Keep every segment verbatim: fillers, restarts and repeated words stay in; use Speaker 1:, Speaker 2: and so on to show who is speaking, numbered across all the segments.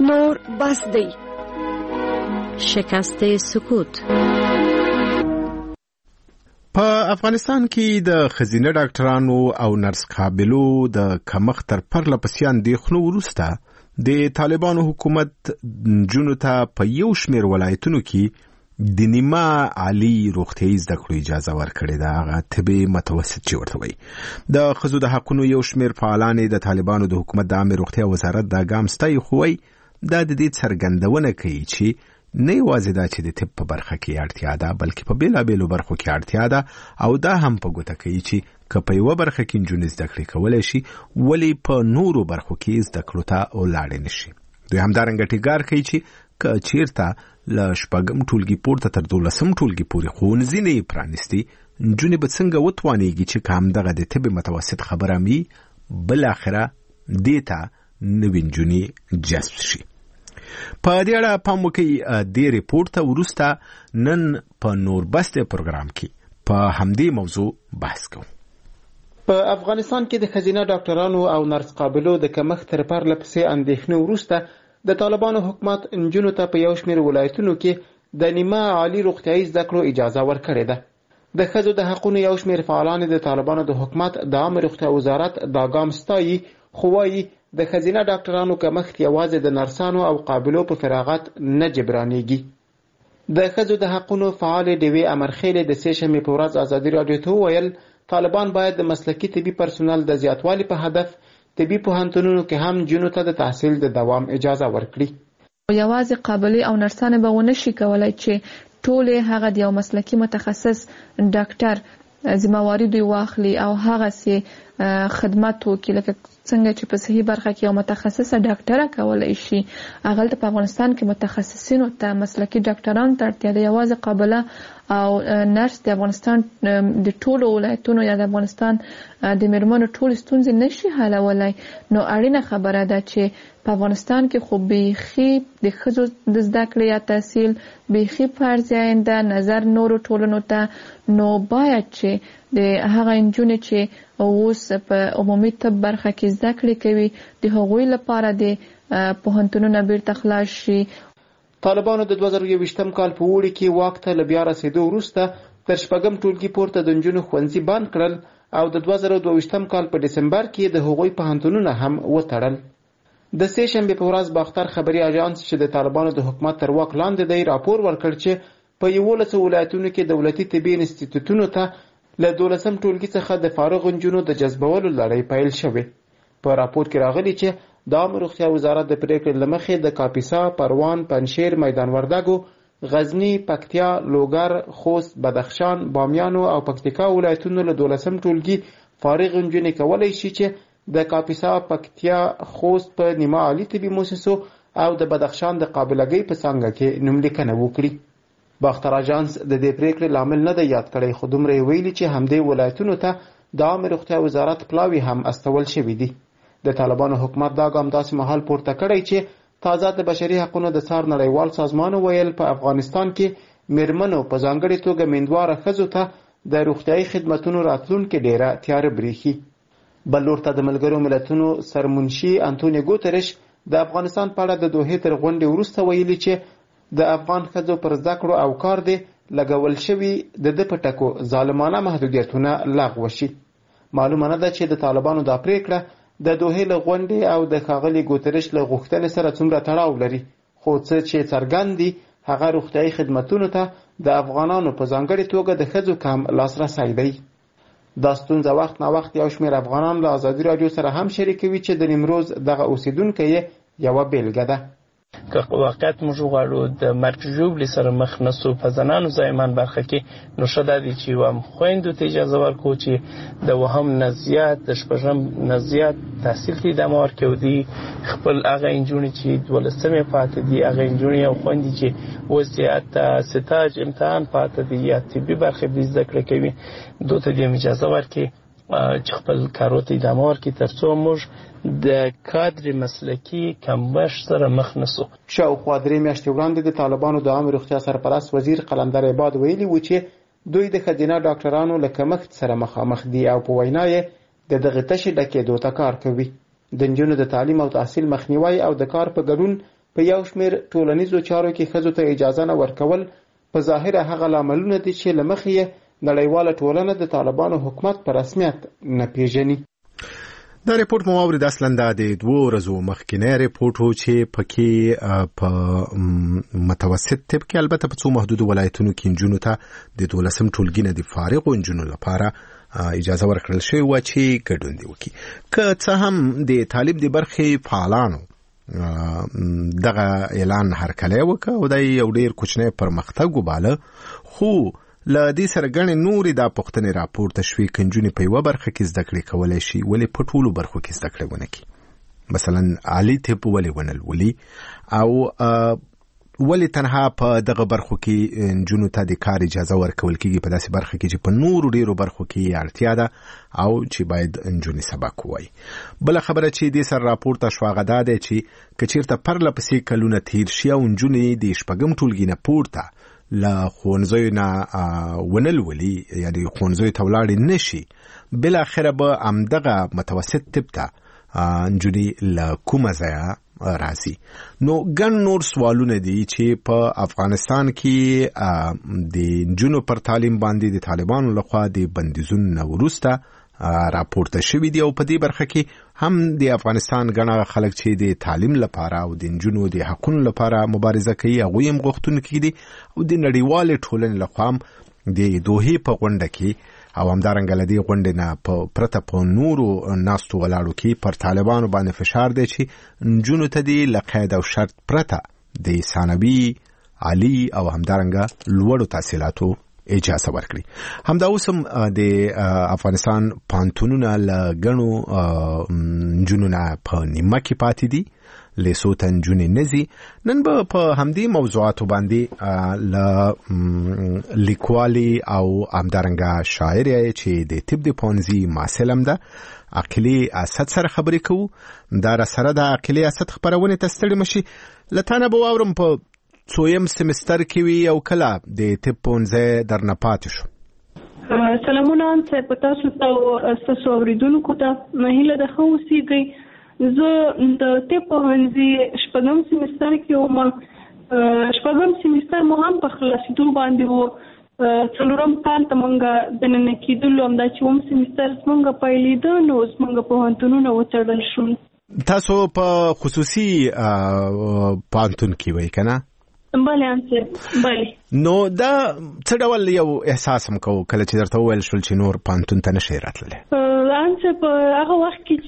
Speaker 1: نور بس دی.
Speaker 2: شکست سکوت.
Speaker 3: په افغانستان کې د ښځینه ډاکټرانو او نرس قابلو د کمښت تر پرله پسې اندېښنو وروسته د طالبانو حکومت نجونو ته په یو شمېر ولایتونو کې د نیمه عالي روغتیایي زده کړو اجازه ورکړې ده، هغه طبي متوسط چې ورته وایي. د ښځو د حقونو یو شمېر فعالان د طالبانو د حکومت د عامې روغتیا وزارت دا ګام ستایي، خو وایي دا د دې څرګندونه کوي چې نه یوازې دا چې د طب په برخه کې اړتیا ده، بلکې په بېلابېلو برخو کې اړتیا ده، او دا هم په ګوته کوي چې که په یوه برخه کې نجونې زده کړې کولی شي، ولې په نورو برخو کې زده کړو ته ولاړې نه شي. دوی همدارنګه ټینګار کوي چې که چېرته له شپږم ټولګي پورته تر دولسم ټولګي پورې ښوونځي نه یې پرانیستي، نجونې به څنګه وتوانېږي چې که همدغه د طب متوسط خبره هم وي، بالاخره دې ته نوې نجونې جذب شي. په دې اړه پام وکړئ. دې ریپورت ته وروسته نن په نوربست پروګرام کې په همدې موضوع بحث کوو.
Speaker 4: په افغانستان کې د ښځینه ډاکټرانو او نرس قابلو د کمښت تر پرله پسې اندېښنې وروسته د طالبانو حکومت نجونو ته په یو شمېر ولایتونو کې د نیمه عالي روغتیایي زده کړو اجازه ورکړې ده. د ښځو د حقونو یو شمېر فعالان د طالبانو د حکومت د عامې روغتیا وزارت دا ګام ستایي، خو وایي د ښځینه ډاکټرانو کمښت یوازې د نرسانو او قابلو په فراغت نه جبرانېږي. د ښځو د حقونو فعال ډیوې امرخیلې د سې شنبې په ورځ ازادي راډیو ته وویل طالبان باید د مسلکي طبي پرسونل د زیاتوالي په هدف طبي پوهنتونونو کې هم نجونو ته د تحصیل د دوام اجازه ورکړي.
Speaker 5: یوازې قابلې او نرسانې به ونه شي کولای چې ټولې هغه د یو مسلکي متخصص ډاکټر ذمہواري دوی واخلي او هغه سي خدمات وکړي، لکه څنګه چې په صحي برخه کې یو متخصصه ډاکټره کولای شي. هغه په افغانستان کې متخصصینو ته مسلکي ډاکټرانو ته اړتیا ده. یوازې قابله او نرس د افغانستان د ټولو ولایتونو یا د افغانستان د میرمنو ټول ستونزې نشي حلولای. نو اړینه خبره ده چې په افغانستان کې خو بیخي د ښځو د زده کړې یا تحصیل بیخي فرض آینده نظر نورو ټولنو ته، نو باید چې د هغه نجونې چې اوس په عمومي طب برخه کې زده کړې کوي د هغوی لپاره د پوهنتونونه بیرته خلاص شي.
Speaker 4: طالبانو د دوه زره یوویشتم کال په اوړي کې واک ته له بیا رسېدو وروسته تر شپږم ټولګي پورته د نجونو ښوونځي بند کړل او د دوه زره دوه ویشتم کال په ډسمبر کې د هغوی پوهنتونونه هم وتړل. د سې شنبې په ورځ باختر خبري اژانس چې د طالبانو د حکومت تر واک لاندې دی راپور ورکړ چې په یولسو ولایتونو کې دولتي طبي انسټیټیوټونو ته له دولسم ټولګي څخه د فارغ نجونو د جذبولو لړۍ پیل شوې. په راپور کې راغلي چې د عامې روغتیا وزارت د پریکړې له مخې د کاپیسا، پروان، پنجشیر، میدان وردګو، غزني، پکتیا، لوګر، خوست، بدخشان، بامیانو او پکتیکا ولایتونو له دولسم ټولګي فارغ نجونې کولی شي چې د کاپیسا، پکتیا، خوست په نیمه عالي طبي مؤسسو او د بدخشان د قابلګۍ په څانګه کې نوملیکنه وکړي. باختر اژانس د دې پریکړې لامل نه دی یاد کړی، خو دومره یې ویلي چې همدې ولایتونو ته د عامې روغتیا وزارت پلاوي هم استول شوي دي. د طالبانو حکومت دا ګام داسې مهال پورته کړی چې تازه د بشري حقونو د څار نړیوال سازمان ویل په افغانستان کې میرمنو په ځانګړې توګه میندواره ښځو ته د روغتیایي خدمتونو راتلونکې ډیره تیاره بریښي. بل لور ته د ملګرو ملتونو سرمنشي انټونیو ګوترش د افغانستان په اړه د دوحې تر غونډې وروسته ویلي چې د افغان ښځو پر زده کړو او کار دی لګول شوي د ده په ټکو ظالمانه محدودیتونه لغوه شي. معلومه نه ده چې د طالبانو دا پریکړه د دوحې له غونډې او د ښاغلي ګوترش له غوښتنې سره څومره تړاو لري، خو څه چې څرګند دي هغه روغتیایي خدمتونو ته د افغانانو په ځانګړې توګه د ښځو کم لاسرسی دی. دا ستونزه وخت نا وخت یو شمېر افغانان له ازادي راډیو سره هم شریکوي چې د نیمروز دغه اوسیدونکی یې یوه بیلګه ده.
Speaker 6: که واقعیت موږ غواړو د مرګ ژوبلې سره مخ نسو په زنانو زایمان برخه کې، نو ښه دا دی چې وم خویندو ته اجازه ورکړو چې د وهم نه زیات د شپږم نه زیات تحصیل ته ادامه ورکوي. خپل هغه نجونې چې دولسمې پاتې دي، هغه نجونې او خویندې چې اوس یې ستاج امتحان پاتې دي یا طبي برخه دې زده کړه کوي، دوی ته دې اجازه ورکړي چې خپل کارو ته ادامه ورکړي تر څو موږ د کادر مسلکي کمښت سره مخ نسو.
Speaker 4: شاوخوا درې میاشتې وړاندې د طالبانو د عامې روغتیا سرپرست وزیر قلندر عباد ویلي و چې دوی د ښځینه ډاکټرانو له کمښت سره مخامخ دي او په وینا یې د دغه تشې ډکېدو ته کار کوي. د نجونو د تعلیم او تحصیل مخنیوی او د کار په ګډون په یو شمېر ټولنیزو چارو کې ښځو ته اجازه نه ورکول په ظاهره هغه لاملونه دي چې له مخې یې نړیواله ټولنه د طالبانو حکومت په رسمیت نه پیژني.
Speaker 3: دا ریپورت مو واورید اصلا دا د دوه ورځو مخکینی ریپورت و چې پکې په متوسط طب کې البته په څو محدودو ولایتونو کې نجونو ته د دولسم ټولګي نه د فارغو نجونو لپاره اجازه ورکړل شوې وه چې ګډون دې وکړي. که څه هم د طالب د برخې فعالانو دغه اعلان هرکلی وکړ او دا یو ډېر کوچنی پرمختګ وباله، خو له دې سره ګڼې نورې دا پوښتنې راپورته شوې که نجونې په یوه برخه کې زده کړې کولی شي ولې په ټولو برخو کې زده کړې ونه کړي. مثلا عالي طب ولې ونه لولي او ولې تنها په دغه برخو کې نجونو ته د کار اجازه ورکول کېږي په داسې برخه کې چې په نورو ډېرو برخو کې اړتیا ده او چې باید نجونې سبق ووایي. بله خبره چې دې سره راپورته شوه هغه دا دی چې که چېرته پرله پسې کلونه تېر شي او نجونې د شپږم ټولګي نه پورته له ښوونځیو نه ونه لولي، یعنې ښوونځیو ته ولاړې نه شي، بالاخره به همدغه متوسط طب ته نجونې له کومه ځایه راځي. نو ګڼ نور سوالونه دي چې په افغانستان کې د نجونو پر تعلیم باندې د طالبانو لخوا د بندیزونو نه وروسته راپورته شوي دي او په دې برخه کې هم د افغانستان ګڼه خلک چې د تعلیم لپاره او د نجونو د حقونو لپاره مبارزه کوي هغوی هم غوښتونکي دي او د نړیوالې ټولنې لخوا هم د دوحې په غونډه کې او همدارنګه له دې غونډې نه پرته په نورو ناستو ولاړو کې پر طالبانو باندې فشار دی چې نجونو ته دې له قید او شرط پرته د ثانوي، عالي او همدارنګه لوړو تحصیلاتو اجازه ورکړي. همدا اوس هم د افغانستان پوهنتونونه له ګڼو نجونو نه په نیمه کې پاتې دي، لیسو ته نجونې نه ځي. نن به په همدې موضوعاتو باندې له لیکوالي او همدارنګه شاعرې چې د طب د پوهنځي محصل هم ده عقیلې اسد سره خبرې کوو. دا راسره د عقیلې اسد خپرونې ته ستړي مشي. له تا نه به واورم په څویم سمستر کې وي او کله د طب پوهنځی درنه پاتې شو؟
Speaker 1: سلامونه صاحب، په تاسو ته او ستاسو اورېدونکو ته هیله ده ښه اوسېږئ. زه د طب پوهنځي شپږم سمستر کې وم. شپږم سمستر مو هم په خلاصېدو باندې و. څلورم کال ته مونږ دننه کېدلو، همدا چې اووم سمستر زمونږ پیلېده نو زمونږ پوهنتونونه وتړل شول.
Speaker 3: تاسو په خصوصي پوهنتون کې وئ که نه؟
Speaker 1: بله انصر، بله.
Speaker 3: نو دا څه ډول یو احساس هم کوو کله چې درته وویل شول چې نور پوهنتون ته نشئ راتللی؟
Speaker 1: انصر په هغه وخت کې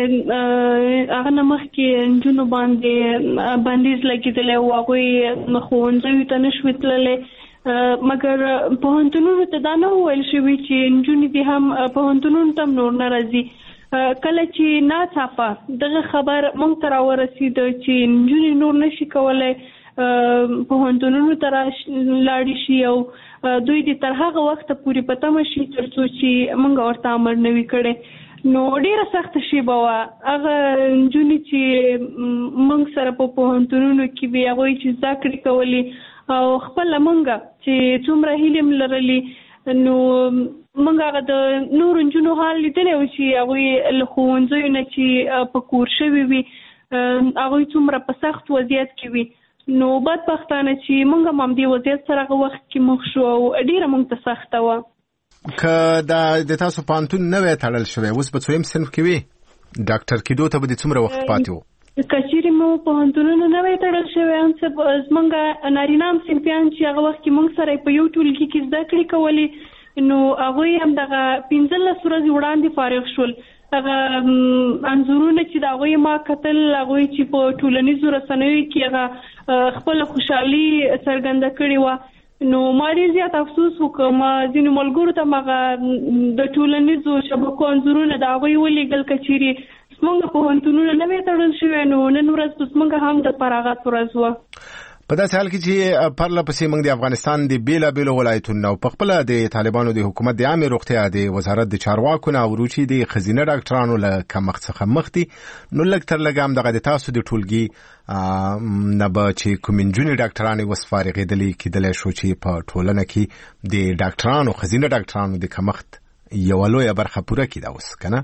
Speaker 1: چې هغه نه مخکې نجونو باندې بندیز لګېدلی و، هغوی ښوونځیو ته نه شوې تللی، مګر پوهنتونونو ته دا نه وویل شوي چې نجونې دې هم پوهنتونونو ته هم نور نه راځي. کله چې ناڅاپه دغه خبر موږ ته راورسېده چې نجونې نور نشي کولی پوهنتونونو ته لاړې شي او دوی دې تر هغه وخته پورې په تمه شي تر څو چې موږ ورته امر نه وي کړی. نو ډېره سخته شیبه وه. هغه نجونې چې موږ سره په پوهنتونونو کې وي، هغوی چې زده کړې کولې او خپله موږ چې څومره هیلې م لرلې، نو موږ هغه د نورو نجونو حال لیدلی و چې هغوی له ښوونځیو نه چې په کور شوي وي هغوی څومره په سخت وضعیت کې وي. نو بدبختانه چې موږ هم همدې وضعیت سره هغه وخت کې مخ شو او ډېره موږ ته سخته وه.
Speaker 3: که دا د تاسو پوهنتون نه وی تړل شوی، اوس په څویم صنف کې وي، ډاکټر کېدو ته به دې څومره وخت پاتې و؟
Speaker 1: که چیرې مو پوهنتونونه نه وی تړل شوی، زموږ نارینه هم صنفیان چې هغه وخت کې موږ سره په یو ټولګي کې زده کړې کولې، نو هغوی هم دغه پنځلس ورځې وړاندې فارغ شول. هغه انځورونه چې د هغوی ما کتل، هغوی چې په ټولنیزو رسنیو کې هغه خپله خوشحالي څرګنده کړې وه، نو ما ډېر زیات افسوس وکړ. ما ځینو ملګرو ته هغه د ټولنیزو شبکو انځورونه د هغوی ولیږل، که چیرې زموږ پوهنتونونه نه وی تړل شوی نو نن ورځ به زموږ هم د فراغت ورځ وه.
Speaker 3: په داسې حال کې چې پرله پسې موږ د افغانستان د بېلابېلو ولایتونو او په خپله د طالبانو د حکومت د عامې روغتیا د وزارت د چارواکو نه اورو چې د ښځینه ډاکټرانو له کمښت څخه مخ دي. نو لږ تر لږه همدغه د تاسو د ټولګي نه به چې کومې نجونې ډاکټرانې اوس فارغېدلې کېدلی شو چې په ټولنه کې د ډاکټرانو ښځینه ډاکټرانو د کمښت یوه لویه برخه پوره کړي ده اوس که نه؟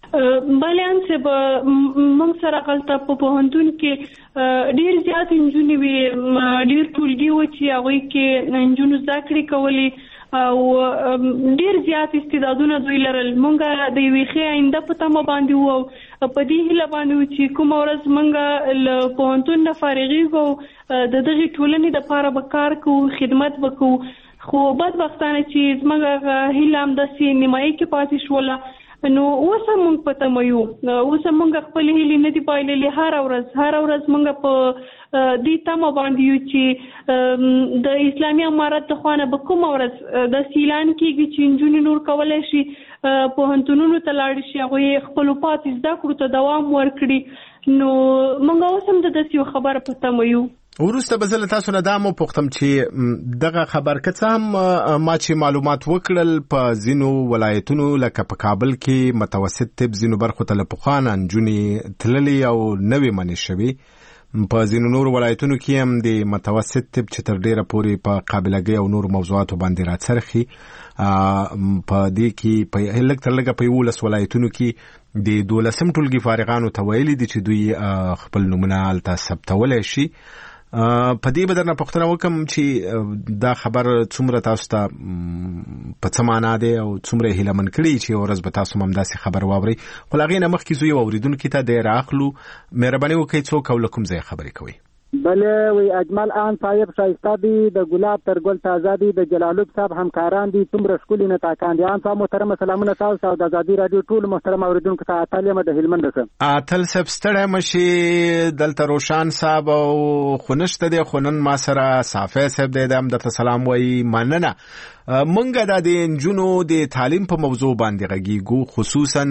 Speaker 1: بلیان څه به موږ سره غلطه په پوهنتون کې ډیر زیات انجونې وي ډیر ټولګي و چې هغوی کې انجونو زده کړې کولې او ډیر زیات استعدادونه دوی لرل. مونږ د یوې ښې آینده په تمه باندې وو او په دې هیله باندې وو چې کومه ورځ مونږ له پوهنتون نه فارغېږو د دغې ټولنې دپاره به کار کوو خدمت به کوو. خو بدبختانه چې زموږ هیله همداسې نیمایي کې پاتې شوله نو اوس هم مونږ په تمه یو. اوس هم مونږ خپلې هیلې نه دي بایللې. هره ورځ هره ورځ مونږ په دې تمه باندې یو چې د اسلامي امارت د خوا نه به کومه ورځ داسې اعلان کېږي چې نجونې نور کولی شي پوهنتونونو ته لاړې شي هغوی خپلو پاتې زده کړو ته دوام ورکړي. نو مونږ اوس هم د داسې یو خبره په تمه یو.
Speaker 3: وروسته به زه له تاسو نه دا مو پوښتم چې دغه خبر که څه هم ما چې معلومات وکړل په ځینو ولایتونو لکه په کابل کې متوسط طب ځینو برخو ته له پخوا نه نجونې تللې او نوې منې شوې، په ځینو نورو ولایتونو کې هم د متوسط طب چې تر ډیره پورې په قابلګۍ او نورو موضوعاتو باندې راڅرخي. په دې کې په لږ تر لږه په یولس ولایتونو کې د دولسم ټولګي فارغانو ته ویلي دي چې دوی خپل نومونه هلته ثبتولی شي. په دې به درنه پوښتنه وکړم چې دا خبر څومره تاسو ته په څه معنا دی او څومره هیله من کړي چې یوه ورځ به تاسو هم داسې خبر واورئ. خو له هغې نه مخکې زه یو اورېدونکي ته د راخلو مهرباني وکړئ څوک او له کوم ځایه خبرې کوئ؟
Speaker 2: بله وی اجمل آن صاحب شایسته دی، د ګلاب تر ګل تازه دی، د جلالوب صاحب همکاران دي، څومره ښکلي نطاقان دي. آن صاحب محترمه سلامونه تاسو او د ازادي راډیو ټولو محترم اورېدونکو ته. اتل یم د هلمند څخه. اتل
Speaker 3: صاحب ستړی مه شي، دلته روشان صاحب او خو نشته دی، خو نن ما سره صافی صاحب دی، د هم درته سلام وایي. مننه. مونږ دا د نجونو د تعلیم په موضوع باندې غږیږو، خصوصا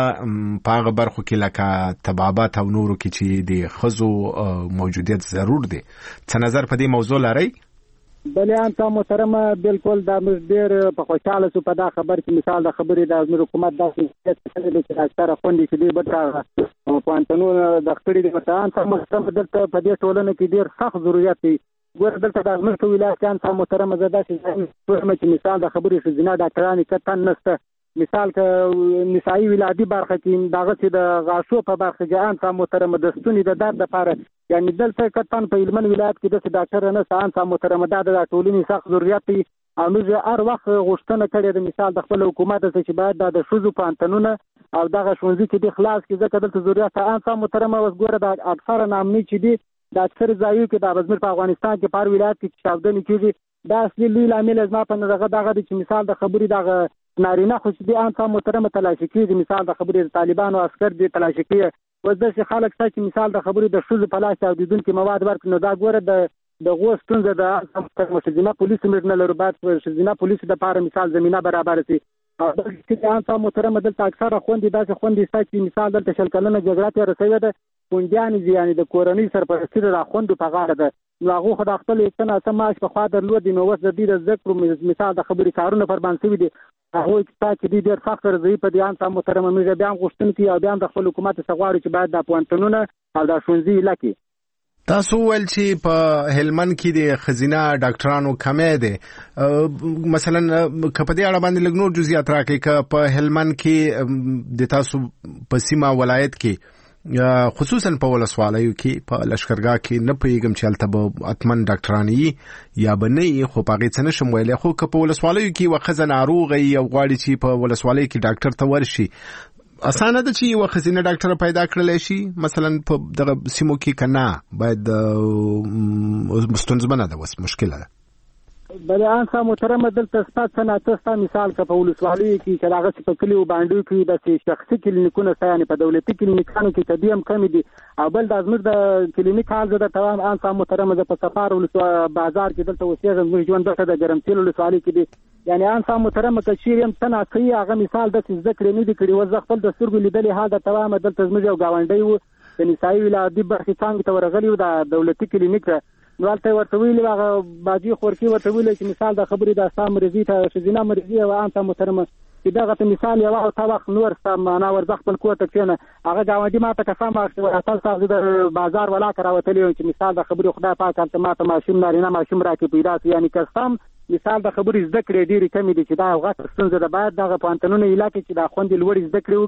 Speaker 3: په هغه برخو کې لکه طبابت او نورو کې چې د ښځو موجودیت ضرور دی. څه نظر په دې موضوع لرئ؟
Speaker 2: بله انتا محترمه بالکل دا موږ ډېر په خوشحاله شو په دا خبر کې. مثال د خبرې د زموږ حکومت داسې چې اکثره خوندې چې دوی به پوهنتونونه د خپړې د ورته انتا محترمه دلته په دې ټولنه کې ډېر سخت ضرورت دی. ګوره دلته د زموږ په ولایت کې انتا محترمه زه داسې ځایم چې مثال د خبرې ښځینه ډاکټران یې کتن نشته. مثال که نسایي ولادي برخه کې دغسې د غاښو په برخه کې انتا محترمه د ستوني د درد لپاره یعنی دلته کتن په هلمند ولایت کې داسې ډاکټره نشته. انتا محترمه دا د ټولنې سخت ضرورت دی او موږ هر وخت غوښتنه کړې ده مثال د خپل حکومت څخه چې باید دا د ښځو پوهنتونونه او دغه ښوونځي چې دي خلاص کړي، ځکه دلته ضرورت ته انتا محترمه اوس ګوره د اکثره نامني چې دي د اکثر ځایو کې د زموږ په افغانستان کې په هر ولایت کې چې چاودنې کېږي دا اصلي لوی لامل زما په نظر دغه دی چې مثال د خبرې دغه نارینه خو چې دي انتا محترمه تلاشي کېږي. مثال د خبرې د طالبانو عسکر دي تلاشي کېږي. اوس داسې خلک شته چې مثال د خبرې د ښځو په لاس چاودېدونکي مواد ورکړي. نو دا ګوره د دغو ستونزه د انتا محترمه ښځینه پولیسو موږ نه لرو، باید ښځینه پولیسو دپاره مثال زمینه برابره شي. او دلته انتا محترمه دلته اکثره خوندې داسې خوندې شته چې مثال دلته شل کلنه جګړه تېره شوې ده، کونډیانې دي، یعنې د کورنۍ سرپرستي د خوندو په غاړه ده. نو هغو خو د خپل څه نه څه معاش پخوا درلود، نو اوس د دوی د زده کړو مثال د خبرې کارونه پر باندې شوي دي. هغوی چې چې دوی ډېر سخت رضایي په دې انتا محترمه موږ بیا هم غوښتونکي او بیا هم د خپل حکومت څخه غواړو چې باید دا پوهنتونونه او دا ښوونځي ایله کړي.
Speaker 3: تاسو ویل چې په هلمند کې د ښځینه ډاکټرانو کمی دی، مثلا که په دې اړه باندې لږ نور جزئیات راکړئ. که په هلمند کې د تاسو په سیمه ولایت کې خصوصا په ولسوالیو کې په لشکرګاه کې نه پوهېږم چې هلته به حتمن ډاکټران یي یا به نه یي، خو په هغې څه نشم ویلی. خو که په ولسوالیو کې یوه ښځه ناروغه یي او غواړي چې په ولسوالۍ کې ډاکټر ته ورشي، اسانه ده چې یوه ښځینه ډاکټره پیدا کړلی شي مثلا په دغه سیمو کې؟ که نه باید ستونزمنه ده، اوس مشکله ده؟
Speaker 2: بله انسا محترمه دلته ستا څه ناڅه ستا مثال که په ولسوالیو کې که دغسې په کلیو بانډو کې داسې شخصي کلینیکونه شته، یعنې په دولتي کلینیکانو کې که دوی هم کمې دي. او بل دا زموږ د کلینیک حال زه درته وایم انسا محترمه زه په سفار بازار کې دلته اوسېږم، زموږ ژوند دلته د ګرمسېل ولسوالۍ کې دی. یعنې انسا محترمه که چیرې هم څه ناڅه یي هغه مثال داسې زده کړې نه دي کړي. اوس زه خپل د سترګو لیدلې حال درته وایم، دلته زموږ یو ګاونډی و د نسایي ولادي برخې څانګې ته ورغلي و د دولتي کلینیک ته، نو هلته یې ورته ویلي هغه باجي خورکي ورته ویلی چې مثال د خبرې دا ستا مریضي ته ښځینه مریضي وه انتا محترمه چې دغه ته مثال یوه او تا وخت نور ستا معنا ورځه خپل کور ته کښېنه. هغه ګاونډي ما ته قسم واخیستې اتل صاحب زه د بازار ولاکه راوتلی یم چې مثال د خبرې خدای پاک هلته ما ته ماشوم نارینه ماشوم راکړي پیدا شي. یعنې که سم مثال د خبرې زده کړې ډېرې کمې دي چې دا غټه ستونزه ده. باید دغه پوهنتونونه ایله کړي چې دا خوندې لوړې زده کړې وکړي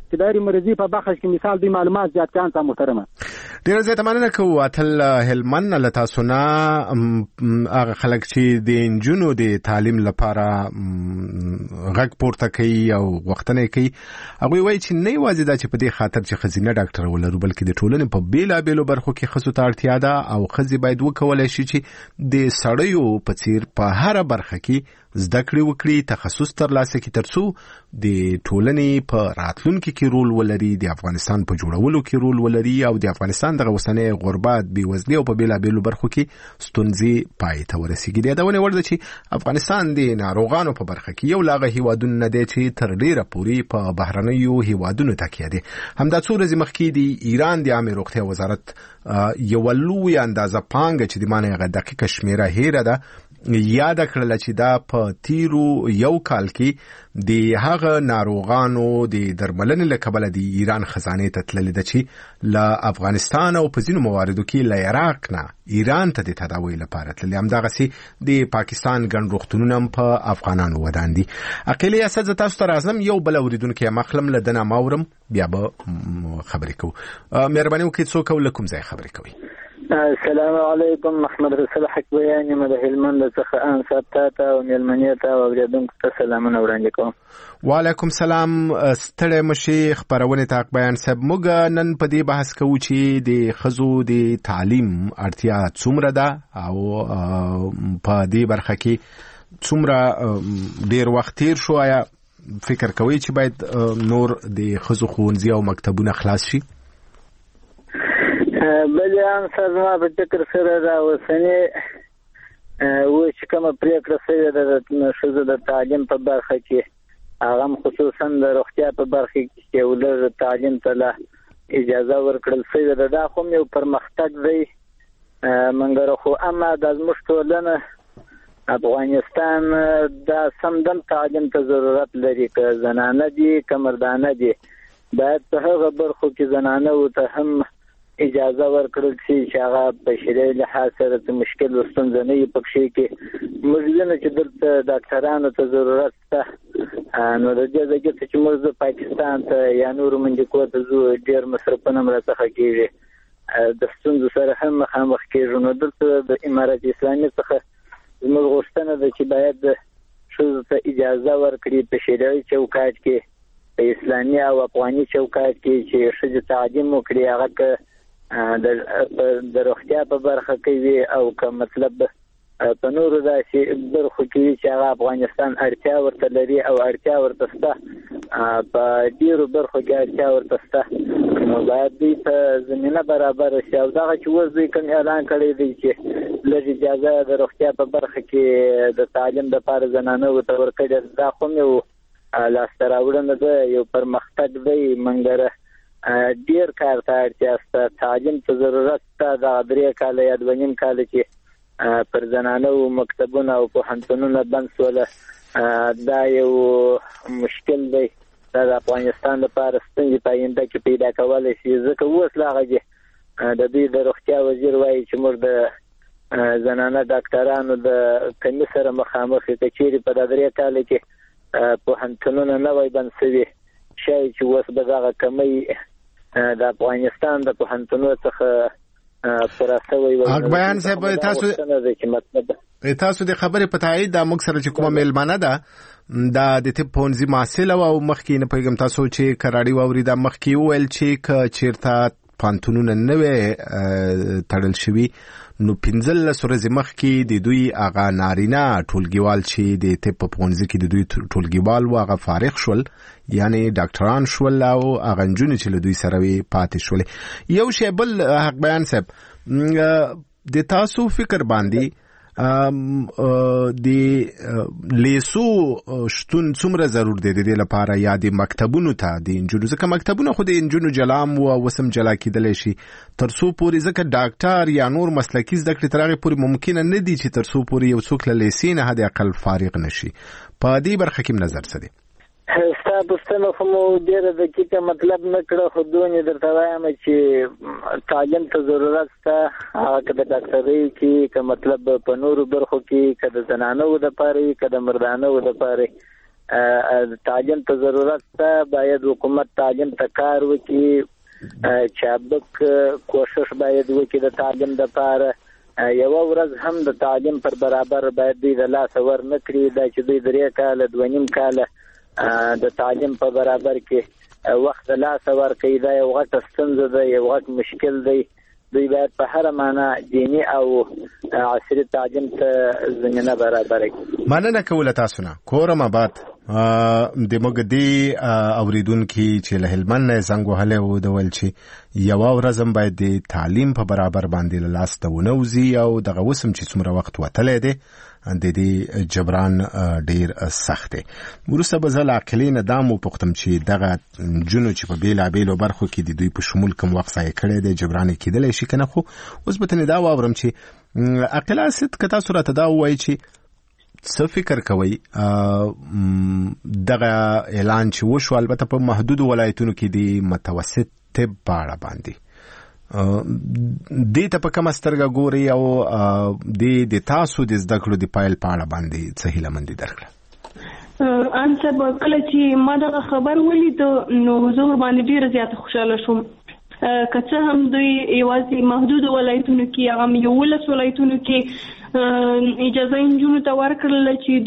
Speaker 2: ابتدایي مرضی په بخش کې مثال دی معلومات زیات کان تا محترمه
Speaker 3: ډیر زیات مننه کوو اتل هلمن له تاسو نه هغه خلک چې د انجونو د تعلیم لپاره غږ پورته کوي او وختنه کوي هغه وایي چې نه یوازې دا چې په دې خاطر چې خزینه ډاکټر ولرو بلکې د ټولنې په بیلا بیلو برخو کې خصو ته اړتیا ده او خزي باید وکولای شي چې د سړیو په څیر په هر برخه کې زده کړې وکړي تخصص ترلاسه کړي ترڅو د ټولنې په راتلونکي کې رول ولري د افغانستان په جوړولو کې رول ولري او د افغانستان د اوسنۍ غربت بېوزلي او په بیلابېلو برخو کې ستونزې پای ته ورسیږي. د یادونې وړ ده چې افغانستان د ناروغانو په برخه کې یو له هغه هیوادونو نه دی چې تر ډېره پورې په بهرنیو هیوادونو تکیه دی. همدا څو ورځې مخکې د ایران د عامې روغتیا وزارت یوه لویه اندازه پانګه چې د معنی هغه دقیقه شمېره هیره ده یاد کړل چې دا په تیرو یو کال کې د هغه ناروغانو د درملنې له کبله د ایران خزانې ته تللې ده چې له افغانستان او په ځینو مواردو کې له عراق نه ایران ته د تداوی لپاره تللې. همدغسې د پاکستان ګڼ روغتونونه هم په افغانانو ودان دي. عقیلې اسد زه تاسو ته راځم یو بل اورېدونکی یم اخلم له ده نه ماورم بیا به خبرې کوو. مهرباني وکړئ څوک او له کوم ځای خبرې کوئ؟
Speaker 7: السلام علیکم محمد رسول حق بیان یم د هلمند څخه ان ساتاته او ملمنیته او اوریدونکو ته سلامونه وړاندې کوم.
Speaker 3: وعلیکم سلام. ستړی مشي خبرونه تا بیان صاحب موږ نن په دې بحث کوو چې د خزو د تعلیم اړتیا څومره ده او په دې برخه کې څومره ډیر وخت تیر شو. آیا فکر کوئ چې باید نور د خزو ښوونځي او مکتبونه خلاص شي؟
Speaker 7: بلې هم سر زما په فکر سره را اوسنۍ اوس چې کومه پرېکړه شوې ده د ښځو د تعلیم په برخه کې هغه هم خصوصا د روغتیا په برخه کې چې یو لږ تعلیم ته لا اجازه ورکړل شوې ده دا خو یو پرمختګ دی مګر خو اما د زموږ ټولنه افغانستان دا سمدم تعلیم ته ضرورت لري که زنانه دي که مردانه دي باید په هغه برخو کې زنانه ته هم اجازه ورکړل شي چې هغه په شرعي لحاظ سره د مشکل او ستونزه نه وي په کښې کې موږ وینو چې دلته ډاکټرانو ته ضرورت شته نو د دې ځای کې چې موږ پاکستان ته یا نورو منډیکو ته ځو ډېر مصرفونه هم راڅخه کېږي د ستونزو سره هم مخامخ کېږو نو دلته د امارت اسلامي څخه زموږ غوښتنه ده چې باید ښځو ته اجازه ورکړي په شرعي چوکاټ کې په اسلامي او افغاني چوکاټ کې چې ښځې تعلیم وکړي هغه که د روغتیا په برخه کې وي او که مطلب په نورو داسې برخو کې وي چې هغه افغانستان اړتیا ورته لري او اړتیا ورته شته په ډېرو برخو کې اړتیا ورته شته نو باید دوی ته زمینه برابره شي او دغه چې اوس دوی کوم اعلان کړی دی چې لږ اجازه د روغتیا په برخه کې د تعلیم دپاره زنانه ورته ورکړې دا خو یو لاسته راوړنه ده یو پرمختګ دی مګر ډیر کار ته اړتیا شته تعلیم ته ضرورت شته دغه درې کاله یا دوه نیم کاله چې پر زنانه و مکتبونه او پوهنتونونه بند شوله دا یو مشکل دی دا د افغانستان لپاره ستونزې په آینده کې پیدا کولی شي ځکه اوس لا هغه د دوی د روغتیا وزیر وایي چې موږ د زنانه ډاکټرانو د کمي سره مخامخ یو که چیرې په دا درې کاله کې پوهنتونونه نه وای بند شوي شاید چې اوس به دغه کمی د افغانستان د پوهنتونو څخه پوره شوی وي.
Speaker 3: حق بیان صاحب تاسو تاسو د خبرې په تایید د موږ سره چې کومه میلمانه ده دا د طب پوهنځي محصله او مخکې نه پیغام تاسو چې کراړي واوري دا مخکې وویل چې که چیرته پوهنتونونه نه وي تړل شوي نو پنځلس ورځې مخکې د دوی هغه نارینه ټولګیوال چې د طب په پوهنځي کې د دوی ټولګیوال و هغه فارغ شول یعنی ډاکټران شول او هغه نجونې چې له دوی سره وي پاتې شولې. یو شی بل حق بیان صاحب د تاسو فکر باندې د لیسو شتون څومره ضرور دی د دې لپاره یا د مکتبونو ته د انجونو ځکه مکتبونه خو د انجونو جلام و وسم جلا کېدلی شي تر څو پورې ځکه ډاکټر یا نور مسلکي زده کړې تر هغې پورې ممکنه نه دي چې تر څو پورې یو څوک له لیسې نه حد اقل فارغ نه شي. په دې برخه کې نظر څه دی؟
Speaker 7: ستا پوښتنه خو مو ډېره دقیقه مطلب نه کړه خو دونې درته وایم چې تعلیم ته ضرورت شته هغه که د ډاکټرۍ کې که مطلب په نورو برخو کې که د زنانو دپاره وي که د مردانو دپاره تعلیم ته ضرورت ته باید حکومت تعلیم ته کار وکړي چابک کوشش باید وکړي د تعلیم لپاره یو ورځ هم د تعلیم پر برابر باید دوی د لاس ور نه کړي دا چې دوی درې کاله دوه نیم کاله د تعلیم په برابر کې وخت د لاس ور کوي دا یو غټه ستونزه ده یو غټ مشکل دی دوی باید په هر معنا دینی او عصري تعلیم ته زمینه برابر کړي.
Speaker 3: مننه کوله تاسو نه کورم آباد د مګدي اوریدونکو چې له هلمند نه څنګه وهله و د ول چې یو ورځم باید د تعلیم په برابر باندې لاس ته ونوزي او دغه وسم چې څومره وخت وتلې ده د دې جبران ډیر سخت دی. ورسته به زل عقلین دامو پختم چې دغه جنو چې په بیل بیل برخو کې د دوی په شمول کوم وخت ځای کړي دی جبران کېدل شي کنه خو اوس به تنه دا واورم چې عقلاست کتا صورت دا وایي چې څه فکر کوي دغه اعلان چې وشو البته په محدود ولایتونو کې دی متوسط طب باړه باندې دې ته په کومه سترګه ګوري او د د تاسو د زده کړو د پایل پاړه باندې څه هیله مندي درکړه؟
Speaker 1: ان سبا کله چې ما دا خبر ولید نو زه باندې ډیره زیاته خوشاله شوم که څه هم دوی یوازې محدود ولایتونو کې هغه یولس ولایتونو کې اجازه انجونو ته ورکړل چې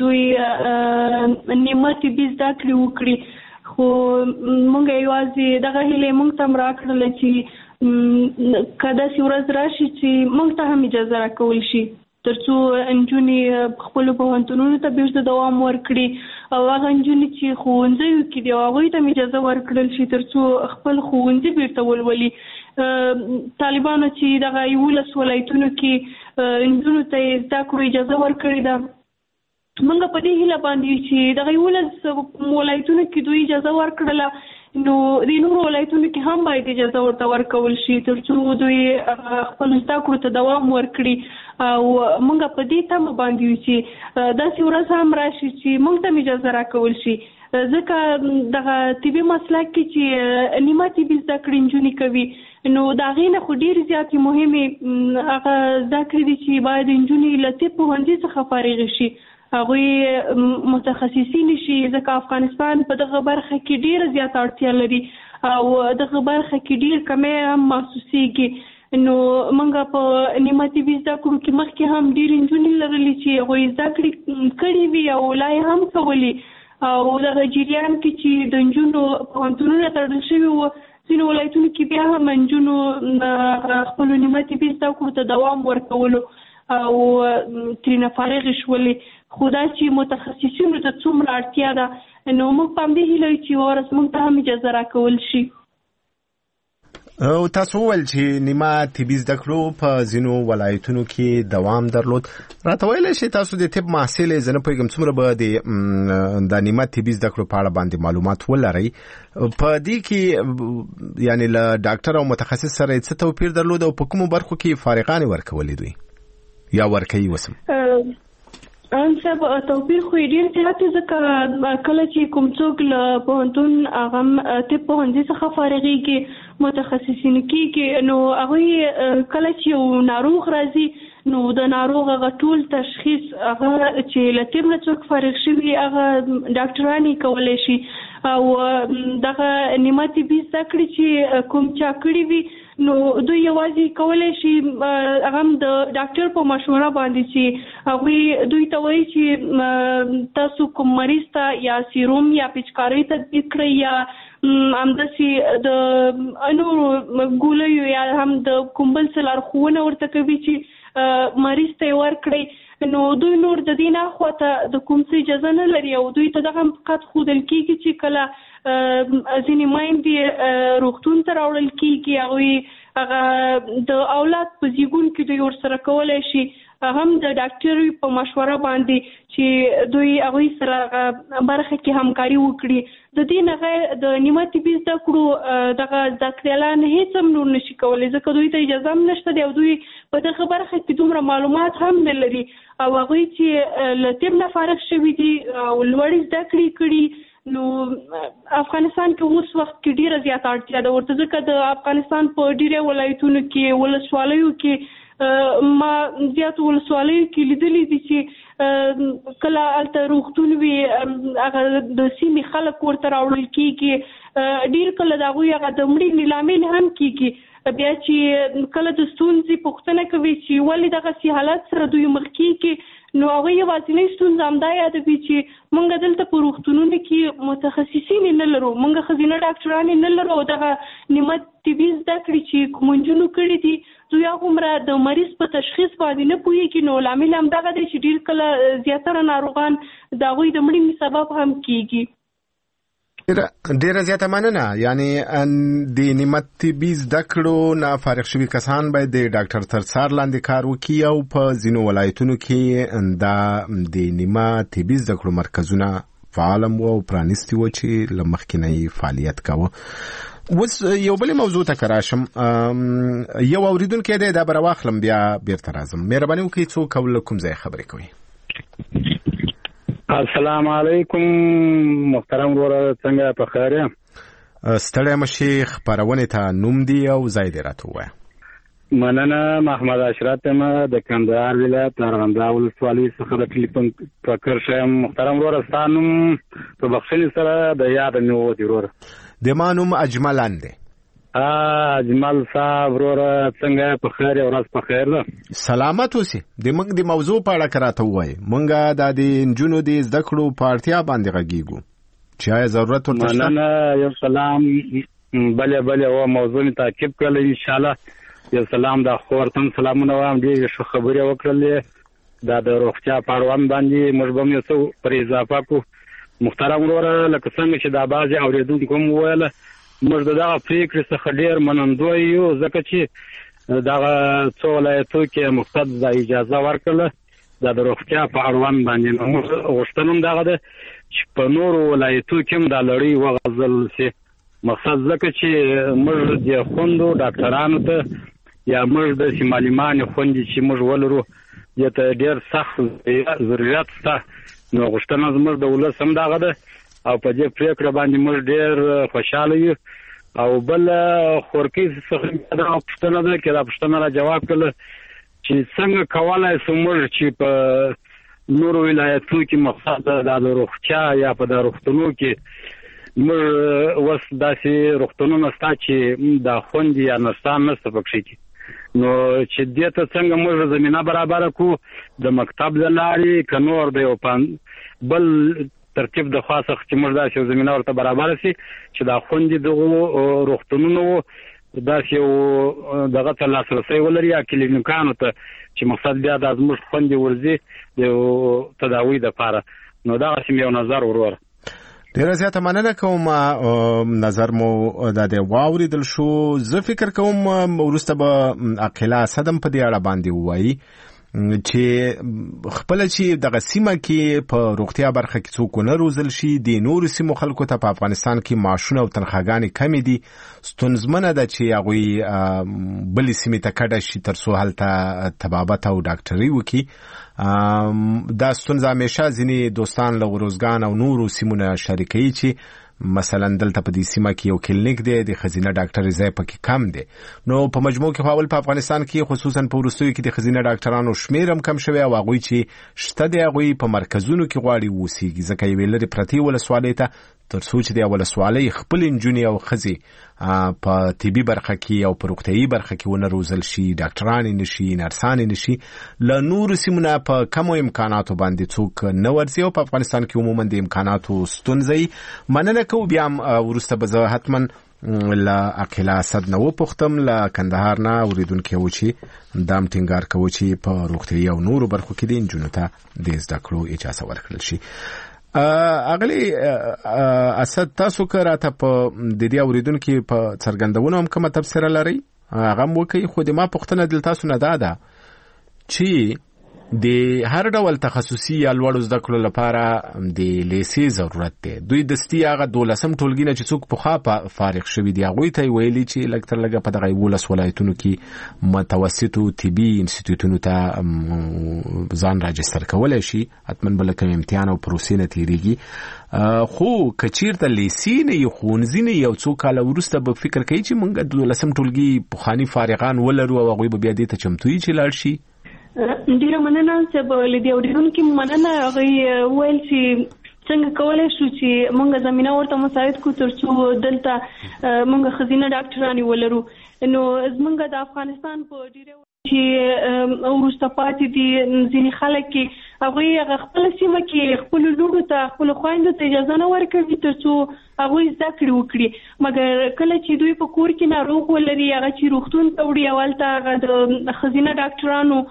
Speaker 1: دوی نیمه طبي زده کړې وکړي خو مونږ یوازې دغه هیله مونږ ته راکړل چې کدا سی ورځ راشي چې مونږ ته هم اجازه راکول شي ترڅو انجونی خپل پوهنتونونو ته بیرته دوام ورکړي او هغه انجونی چې ښوونځیو کې دی هغوی ته اجازه ورکړل شي ترڅو خپل ښوونځي بیرته ولولي. طالبانو چې دغه یولس ولایتونو کې انجونو ته زده کړو اجازه ورکړې ده موږ په دې هیله باندې چې دغه یولس ولایتونو کې دوی اجازه ورکړله نو د نورو ولایتونو کې هم باید اجازه ورته ورکول شي ترڅو دوی خپل زده کړو ته دوام ورکړي او موږ په دې تمه باندې یو چې داسې ورځ هم راشي چې موږ ته اجازه راکول شي ځکه دغه طبي مسلک کې چې نیمه طبي زده کړې نجونې کوي نو د هغې نه خو ډېرې زیاتې مهمې هغه زده کړې دي چې باید نجونې له طب پوهنځي څخه فارغې شي هغوی متخصصین شي ځکه افغانستان په دغه برخه کې ډېره زیاته اړتیا لري او دغه برخه کې ډېر کمی هم محسوسیږي نو موږ په نیمه طبي زده کړو کې مخکې هم ډېرې نجونې لرلې چې هغوی زده کړې کړې وي او لا یې هم کولې او دغه جریان کې چې د نجونو پوهنتونونه تړل شوي وو ځینو ولایتونو کې بیا هم نجونو خپلو نیمه طبي زده کړو ته دوام ورکولو او ترېنه فارغې شولې خو دا چې متخصصینو ته څومره اړتیا ده نو موږ په همدې هیله یو چې ورځ موږ ته هم اجازه راکول شي.
Speaker 3: او تاسو وویل چې نیمه طبي زده کړو په ځینو ولایتونو کې دوام درلود راته ویلی شئ تاسو د طب محصل یې زه نه پوهېږم څومره به د نیمه طبي زده کړو په اړه باندې معلومات ولرئ په دې کې یعنې له ډاکټر او متخصص سره یې څه توپیر درلود او په کومو برخو کې فارغانې ورکولې دوی یا ورکوي وسم
Speaker 1: ان سب توپیر خو ډیر زیات ځکه کله چې کوم څوک له پوهنتون هغه طب پوهنځي څخه فارغېږي متخصصین کېږي نو هغوی کله چې یو ناروغ راځي نو د ناروغ هغه ټول تشخیص هغه چې له طب نه څوک فارغ شوي هغه ډاکټران یې کولی شي او دغه نیمه طبي زده کړې چې کوم چا کړي وي نو دوی یوازې کولی شي هغه هم د ډاکټر په مشوره باندې چې هغوی دوی ته وایي چې تاسو کوم مریض ته یا سیروم یا پیچکارۍ تطبیق کړئ یا همداسې د نورو ګولیو یا هم د کوم بل څه لارښوونه ورته کوي چې مریض ته یې ورکړئ نو دوی نور د دې نه خواته د کوم څه اجازه نه لري او دوی ته دغه فقط ښودل کېږي چې کله ځینې میندې روغتون ته راوړل کېږي هغوی هغه د اولاد په زیږون کې دوی ورسره کولی شي هم د ډاکټر په مشوره باندې چې دوی هغوی سره برخه کې همکاري وکړي د دې نه غیر د نیمه طبي زده کړو دغه زده کړیالان هېڅ هم نور نشي کولی ځکه دوی ته اجازه هم نشته دی او دوی په دغه برخه کې دومره معلومات هم نه لري او هغوی چې له طب نه فارغ شوي دي او لوړې زده کړې کړي نو افغانستان کې اوس وخت کې ډیره زیاته اړتیا ده ورته ځکه د افغانستان په ډیره ولایتونو کې ولسوالیو کې ما زیات ولسوالیو کې لیدلې دي چې کله هلته روغتون وي هغه د سیمې خلک ورته راوړل کېږي، ډېر کله د هغوی هغه د مړي نیلامین هم کېږي، بیا چې کله د ستونزې پوښتنه کوي چې ولې دغسې حالت سره دوی مخ کېږي، نو هغوی یوازینۍ ستونزه همدا یادوي چې موږ دلته په روغتونونو کې متخصصین نه لرو، موږ ښځینه ډاکټران نه لرو، او دغه نیمه طبي زده کړې چې کومو نجونو کړي دي دوی هغومره د مریض په تشخیص باندې نه پوهېږي، نو لامل همدغه دی چې ډېر کله زیاتره ناروغان د هغوی د مړینې سبب هم کېږي.
Speaker 3: ډیره زیاته مننه. یعنی د نیمه طبي زده کړو نه فارغ شوي کسان باید د ډاکټر تر څار لاندې کار وکړي، او په ځینو ولایتونو کې دا د نیمه طبي زده کړو مرکزونه فعال وو او پرانیستي وو چې له مخکې نه یې فعالیت کاوه. اوس یو بلې موضوع ته که راشم، یو اورېدونکی دی، دا به راواخلم بیا بیرته راځم. مهرباني وکړئ څوک او له کوم ځایه خبرې کوئ؟
Speaker 2: السلام علیکم محترم وروره، څنګه په خیر یم؟
Speaker 3: ستړی مشې، خپرونې ته نوم دی او ځای دې راته ووایه.
Speaker 2: مننه، محمد اشرف یم د کندهار ولایت ارغنداب ولسوالۍ څخه د ټلیفون په کرښه یم. محترم وروره، ستا نوم په بخښنې سره د یاده مې ووتې وروره.
Speaker 3: د ما نوم اجملان دی.
Speaker 2: اجمل صاحب وروره، څنګه په خیر یې؟ ورځ په خیر ده؟
Speaker 3: سلامت اوسې. د موږ د موضوع په اړه که راته ووایې. موږ دا د نجونو د زده کړو په اړتیا باندې غږیږو چې آیا ضرورت ورته شته؟
Speaker 2: مننه، یو سلام. بلې بلې و موضوع مې تعقیب کړل انشاءالله. یو سلام د خور تم سلامونه وایم، ډېرې ښه خبرې وکړلې. دا د روغتیا په اړوند باندې موږ به هم یو څه پر اضافه کړو. محترم وروره، لکه څنګه چې دا بعضې اورېدونکو هم وویله، موږ د دغه پرېکړې څخه ډېر منندوی یو، ځکه چې دغه څو ولایتو کې مقصد دا اجازه ورکړله دا د روغتیا په اړوند باندې. نو موږ غوښتنه هم دغه ده چې په نورو ولایتو کې هم دا لړۍ وغځول سي، مقصد ځکه چې موږ د خوندو ډاکټرانو ته یا موږ داسې معلمانې خوندې چې موږ ولرو دې ته ډېر سخت ضرورت شته. نو غوښتنه زموږ د ولس هم دغه ده او په دې پرېکړه باندې موږ ډېر خوشحاله یو. او بل خورکۍ څخه دا پوښتنه ده چې دا پوښتنه را جواب کړله چې څنګه کولی شو موږ چې په نورو ولایتونو کې مقصد دا د روغتیا یا په د روغتونو کې موږ اوس داسې روغتونونه شته چې دا خوندې یا نرسان نشته پکښې کې، نو چې دې ته څنګه موږ زمینه برابره کړو د مکتب له لارې که نور د یو بل ترتیب د خوا څخه چې موږ داسې یو زمینه ورته برابره سي چې دا خوندې دغو روغتونونو داسې یو دغه ته لاسرسی ولري یا کلینیکانو ته چې مقصد بیا دا زموږ خوندې ورځي د یو تداوي دپاره. نو دغسې مې یو نظر وروره.
Speaker 3: ډیره زیاته مننه کوم، نظر مو دا دی واوریدل شو. زه فکر کوم وروسته به عقیله اسد هم په دې اړه باندې ووایي چې خپله چې دغه سیمه کې په روغتیا برخه کې څوک ونه روزل شي، د نورو سیمو خلکو ته په افغانستان کې معاشونه او تنخواګانې کمې دي، ستونزمنه ده چې هغوی بلې سیمې ته کډه شي تر څو هلته طبابت او ډاکټري وکړي. دا ستونزه همیشه ځینې دوستان له ارزګان او نورو سیمونه شریکوي چې مثلا دلته په دې سیمه کې یو کلینیک دی، د ښځینه ډاکټر ځای پکې کم دی. نو په مجموع کې خو اول په افغانستان کې خصوصا په وروستیو کې د ښځینه ډاکټرانو شمیر هم کم شوی او هغوی چې شته دی هغوی په مرکزونو کې غواړي اوسېږي، ځکه یوې لرې پرتې ولسوالۍ ته تر څو چې د ولسوالۍ خپلې نجونې او ښځې په طبي برخه کې او په روغتیایي برخه کې ونه روزل شي، ډاکټرانې نشي، نرسانې نشي، له نورو سیمونه په کمو امکاناتو باندې څوک نه ورځي او په افغانستان کې عموما د امکاناتو ستونزه. مننه کوو. بیا هم وروسته به زه حتما له عقیله اسد نه وپوښتم، له کندهار نه اورېدونکی و چې دا هم ټینګار کوو چې په روغتیایي او نورو برخو کې د نجونو ته د زده کړو اجازه ورکړل شي. اغلی اسد، تاسو که راته په د دې اورېدونکي په څرګندونو هم کومه تبصره لرئ هغه هم وکړئ، خو د ما پوښتنه دل تاسو نه دا ده چې د هر ډول تخصصي یا لوړ زده کړو لپاره د لیسې ضرورت دی. دوی دستي هغه دولسم ټولګي نه چې څوک پخوا فارغ شوي دي هغوی ته ویلي چې لږ تر لږه په دغه یولس ولایتونو کې متوسطو طبي انسټیټیوټونو ته ځان راجستر کولی شي، حتما به له کوم امتحان او پروسې نه تېرېږي. خو که چېرته لیسې نه یي، ښوونځي نه یي، یو څو کاله وروسته به فکر کوي چې موږ د دولسم ټولګي پخواني فارغان ولرو او هغوی به بیا دې ته چمتو وي چې لاړ شي.
Speaker 1: ډیره مننه چې له دې اورېدونکو مننه. هغه ویل چې څنګه کولای شو چې موږ زمينه ورته مساعد کو ترڅو دلته موږ خزینه ډاکټرانی ولرو. نو زمونږ د افغانستان په ډیره چې ورسته پاتې دي ځینې خلک کې هغوی خپل سیمه کې خپل لورو ته خپل خویندو ته اجازه نه ورکوي ترڅو هغوی زده کړې وکړي، مګر کله چې دوی په کور کې ناروغ ولري هغه چې روغتون ته وړي اولته هغه د ښځینه ډاکټرانو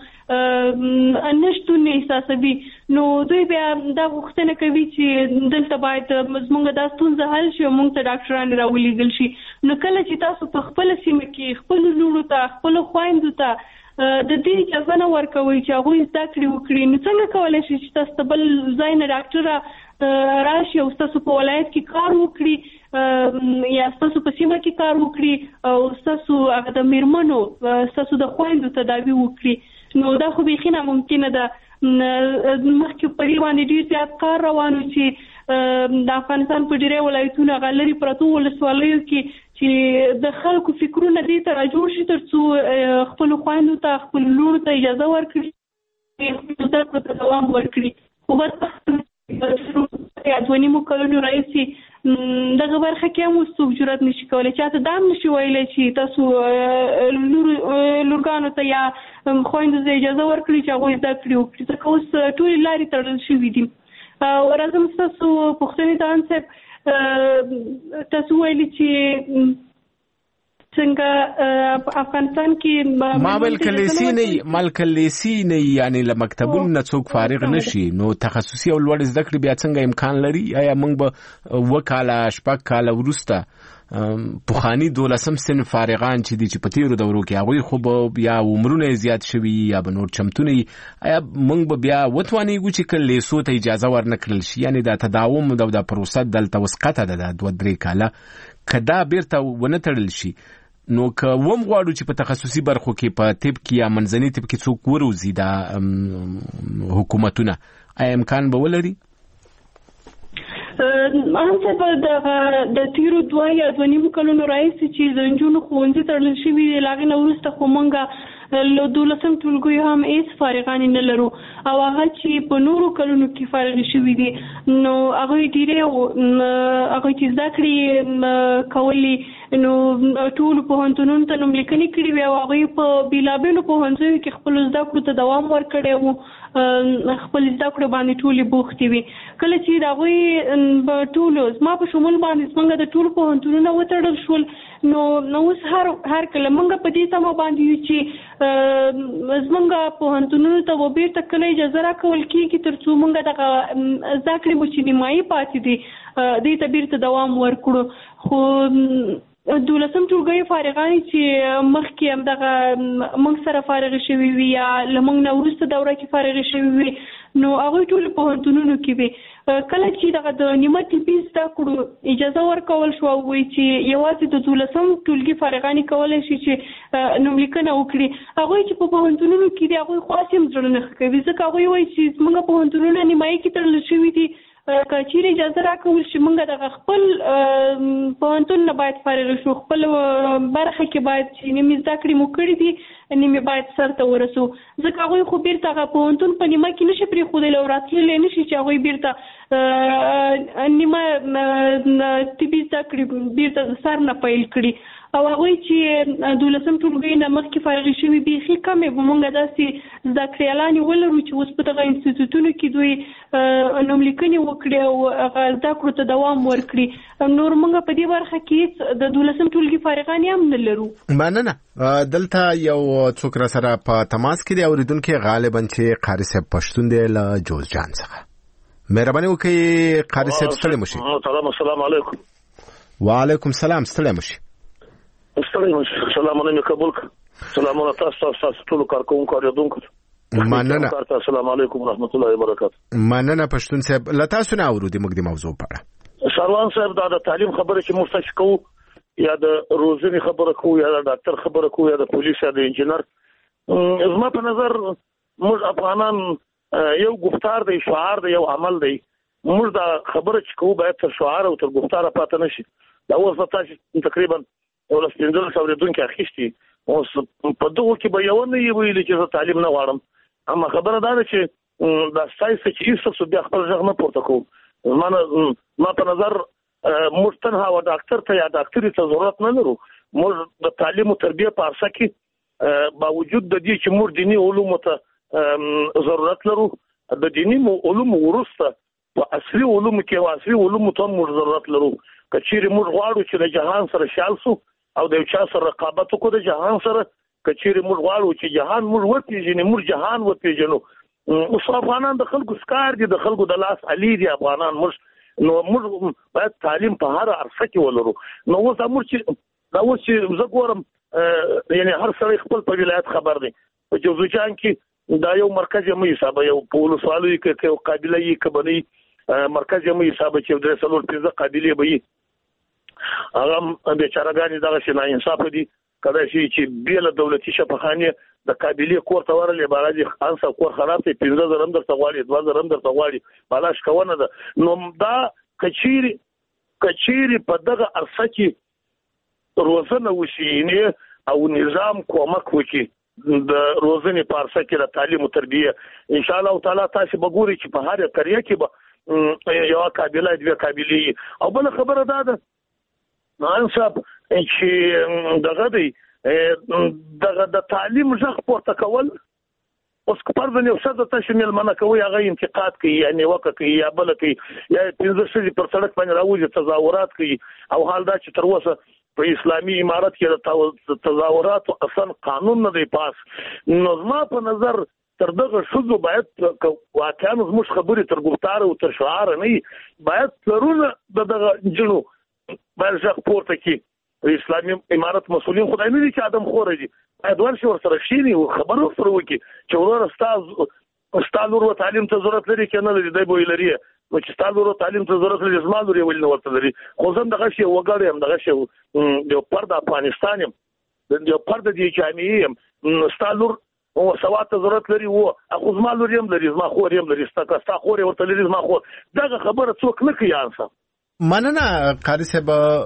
Speaker 1: نشتون احساسوي، نو دوی بیا دا غوښتنه کوي چې دلته باید زموږ دا ستونزه حل شي او موږ ته ډاکټران راولېږل شي. نو کله چې تاسو په خپل سیمه کې خپل لورو ته خپل خویندو ته د دې اجازه نه ورکوي چې هغوی زده کړې وکړي، نو څنګه کولی شي چې تاسو ته بل ځای نه ډاکټره راشي او ستاسو په ولایت کې کار وکړي یا ستاسو په سیمه کې کار وکړي او ستاسو هغه د میرمنو ستاسو د خویندو تداوي وکړي؟ نو دا خو بیخي ناممکنه ده. مخکې په دې باندې ډېر زیات کار روان و چې د افغانستان په ډېری ولایتونو هغه لرې پرتو ولسوالیو کې چې د خلکو فکرونه دې ته راجوړ شي ترڅو خپلو خویندو ته خپلو لورو ته اجازه ورکړي، خپلو زده کړو ته دوام ورکړي. خو بدبختانه دوه نیمو کلونو راهیسې دغه برخه کې هم اوس څوک جرأت نشي کولی، چاته دا هم نشي ویلی چې تاسو لورګانو ته یا خویندو ته اجازه ورکړي چې هغوی زده کړې وکړي، ځکه اوس ټولې لارې تړل شوي دي. راځم ستاسو پوښتنې ته انصب تاسو ویلي چې څنګه افغانستان کې
Speaker 3: ما ویل کلیسی نه مال کلیسی نه یعنی له مکتبونو نه څوک فارغ نشي، نو تخصصي او لوړ زده کړې بیا څنګه امکان لري؟ آیا موږ به وکاله شپږ کاله وروسته پخواني دولسم سن فارغان چې دي چې په تېرو دورو کې هغوی خو به یا عمرونه زیات شوي یا به نور چمتونه وي، آیا موږ به بیا وتوانېږو چې که لیسو ته اجازه ورنه کړل شي؟ یعنی دا تداوم او دا پروسه دلته اوس قطعه ده دوه درې کاله، که دا بیرته ونه تړل شي نو که وم غواړو چې په تخصصي برخو کې په طب کې یا منځني طب کې څوک وروزي دا حکومتونه، آیا امکان به ولري؟
Speaker 1: انصب د تیرو دوه یا دوه نیمو کلونو راهیسې چې د نجونو ښوونځي تړل شوي دي، له هغې نه وروسته خو موږ له دولسم ټولګیو هم هېڅ فارغانې نه لرو او هغه چې په نورو کلونو کې فارغې شوي دي نو هغوی ډېرې هغوی چې زده کړې کولې نو ټولو پوهنتونونو ته نوملیکنې کړې وې او هغوی په بېلابېلو پوهنځیو کې خپلو زده کړو ته دوام ورکړی و، خپل زده کړو باندې ټولې بوختې وي. کله چې د هغوی په ټولو زما په شمول باندې زموږ د ټولو پوهنتونونه وتړل شول، نو نو اوس هر هر کله موږ په دې تمه باندې یو چې زموږ پوهنتونونو ته به بیرته کله اجازه راکول کېږي تر څو موږ دغه زده کړې مو چې نیمایي پاتې دي دې ته بیرته دوام ورکړو. خو دولسم ټولګیو فارغانې چې مخکې هم دغه موږ سره فارغې شوي وي یا له موږ نه وروسته دوره کې فارغې شوي وي نو هغوی ټولو پوهنتونونو کې وي. کله چې دغه د نیمه طبي زده کړو اجازه ورکول شو او وایي چې یوازې د دولسم ټولګي فارغانې کولی شي چې نوملیکنه وکړي، هغوی چې په پوهنتونونو کې دي هغوی خو هسې هم زړه نه ښه کوي، ځکه هغوی وایي چې زموږ پوهنتونونه نیمایي کې تړل شوي دي، که چیرې اجازه راکول شي موږ دغه خپل پوهنتون نه باید فارغ شو، خپل برخه کې باید چې نیمې زده کړې مو کړي دي نیمې باید سر ته ورسو، ځکه هغوی خو بیرته هغه پوهنتون په نیمه کې نشي پرېښودلی او راتللی نه شي چې هغوی بیرته نیمه طبي زده کړې بیرته سر نه پیل کړي. او هغوی چې دولسم ټولګیو نه مخکې فارغې شوي بیخي کمې به موږ داسې زده کړیالانې ولرو چې اوس په دغه انسټیټیوټونو کې دوی نوملیکنې وکړي او هغه زده کړو ته دوام ورکړي. نور موږ په دې برخه کې د دولسم ټولګي فارغانې هم نه لرو.
Speaker 3: مننه. دلته یو څوک را سره په تماس کې دی اورېدونکی غالبا چې قاري صاحب پښتون دی له جوزجان څخه. مهرباني وکړئ قاري صاحب ستړی مو شي.
Speaker 8: السلام علیکم.
Speaker 3: وعلیکم السلام. ستړی مو شي.
Speaker 8: ستړی مو شي. سلامونه مې قبول کړه. سلامونه تاسو تاسو ټول کارکوونکو اورېدونکو.
Speaker 3: مننه.
Speaker 8: السلام علیکم ورحمت الله وبرکاته.
Speaker 3: مننه پښتون صاحب، لتا سونه اورو د موږ د موضوع په اړه.
Speaker 8: شاروان صاحب دا د تعلیم خبره چې موږ تاسو کوو یا د روزنې خبره کوو یا د ډاکټر خبره کوو یا د پولیس یا د انجینر، زما په نظر موږ افغانان یو گفتار دی، شعار دی، یو عمل دی. موږ دا خبره چې کوو باید تر شعار او تر گفتار پاتې نشي. دا اوس تاسو تقریبا ولس پنځه سوه ورځې اخیستي، اوس په دغه کې به یو نه ویل چې تعلیم نه غواړم، اما خبره دا ده چې دا سایس چې ایسته بیا خپل ځغ نه پورته کوو. ما په نظر موږ تنها و ډاکټر ته یا ډاکټري ته ضرورت نه لرو. موږ د تعلیم او تربیه په عرصه کې باوجود د دې چې موږ دیني علومو ته ضرورت لرو، د دیني علومو وروسته په اصلي علومو کې او اصلي علومو ته موږ ضرورت لرو. که چیرې موږ غواړو چې د جهان سره شال سو او د یو چا سره رقابت وکړو د جهان سره، که چیرې موږ غواړو چې جهان موږ وپېژنو، موږ جهان وپېژنو. اوس افغانان د خلکو سکار دي، د خلکو د لاس علي دي افغانان. موږ نو موږ باید تعلیم په هر عرصه کې ولرو. نو اوس موږ چې دا اوس چې زه ګورم یعنی هر سړی خپل په ولایت خبر دی. په جوزجان کې دا یو مرکز یې مې حساب یو په ولسوالۍ کې یو قابله یې کبني مرکز یې مې حساب چې درې څلور پنځه قابلې به یې هغه بیچارهګانې دغه شي ناانصافه دي. کله چې بیله دولتي شفاخانه د قابلې کور ته ورلې باندې خانسه کور خراب دی، پنځه زره هم درته غواړي، دوه زره هم درته غواړي، بالاش کوونه ده. نو دا کچيري کچيري په دغه عرصه کې روزنه وشي او نظام کومک وکړي د روزنې په عرصه کې د تعلیم او تربیه. ان شاء الله تعالی تاسو به ګورئ چې په هر قريه کې به یو قابله دوه قابلې. او بل خبره ده ده نن صاحب چې دغه دی دغه د تعلیم ځخ پورته کول، اوس کپر د یو څه د تشمیل منه کوي، هغه انتقاد کوي یا نیوکه کوي یا بل کوي یا پنځه شي پر سړک باندې راوځي تظاهرات کوي. او حال دا چې تر اوسه په اسلامي امارت کې د تظاهرات اصلا قانون نه دی پاس. نو زما په نظر تر دغه شذو باید واقعا موږ خبرې تر ګفتار او تر شعار نه باید ترونه دغه جنو باید ځخ پورته کې اسلامي امارت مسؤلین خدای نه دي چې ادم خور دي، باید ورشي ورسره شینی او خبرو سره وکړي چې ورور استاد استاد ورو تعلیم ته ضرورت لري چې نه لري دی به لري. نو چې استاد ورو تعلیم ته ضرورت لري زما لري ول نه ورته لري. خو زم دغه شی وګړم دغه شی د پرد افغانستان د پرد دی جامعې استاد ور او سواد ته ضرورت لري وو اخو زما لري هم لري، زما خور هم لري، ستا خور ورته لري، زما خور. دغه خبره څوک نه کوي انسان.
Speaker 3: مننه قاری صاحب.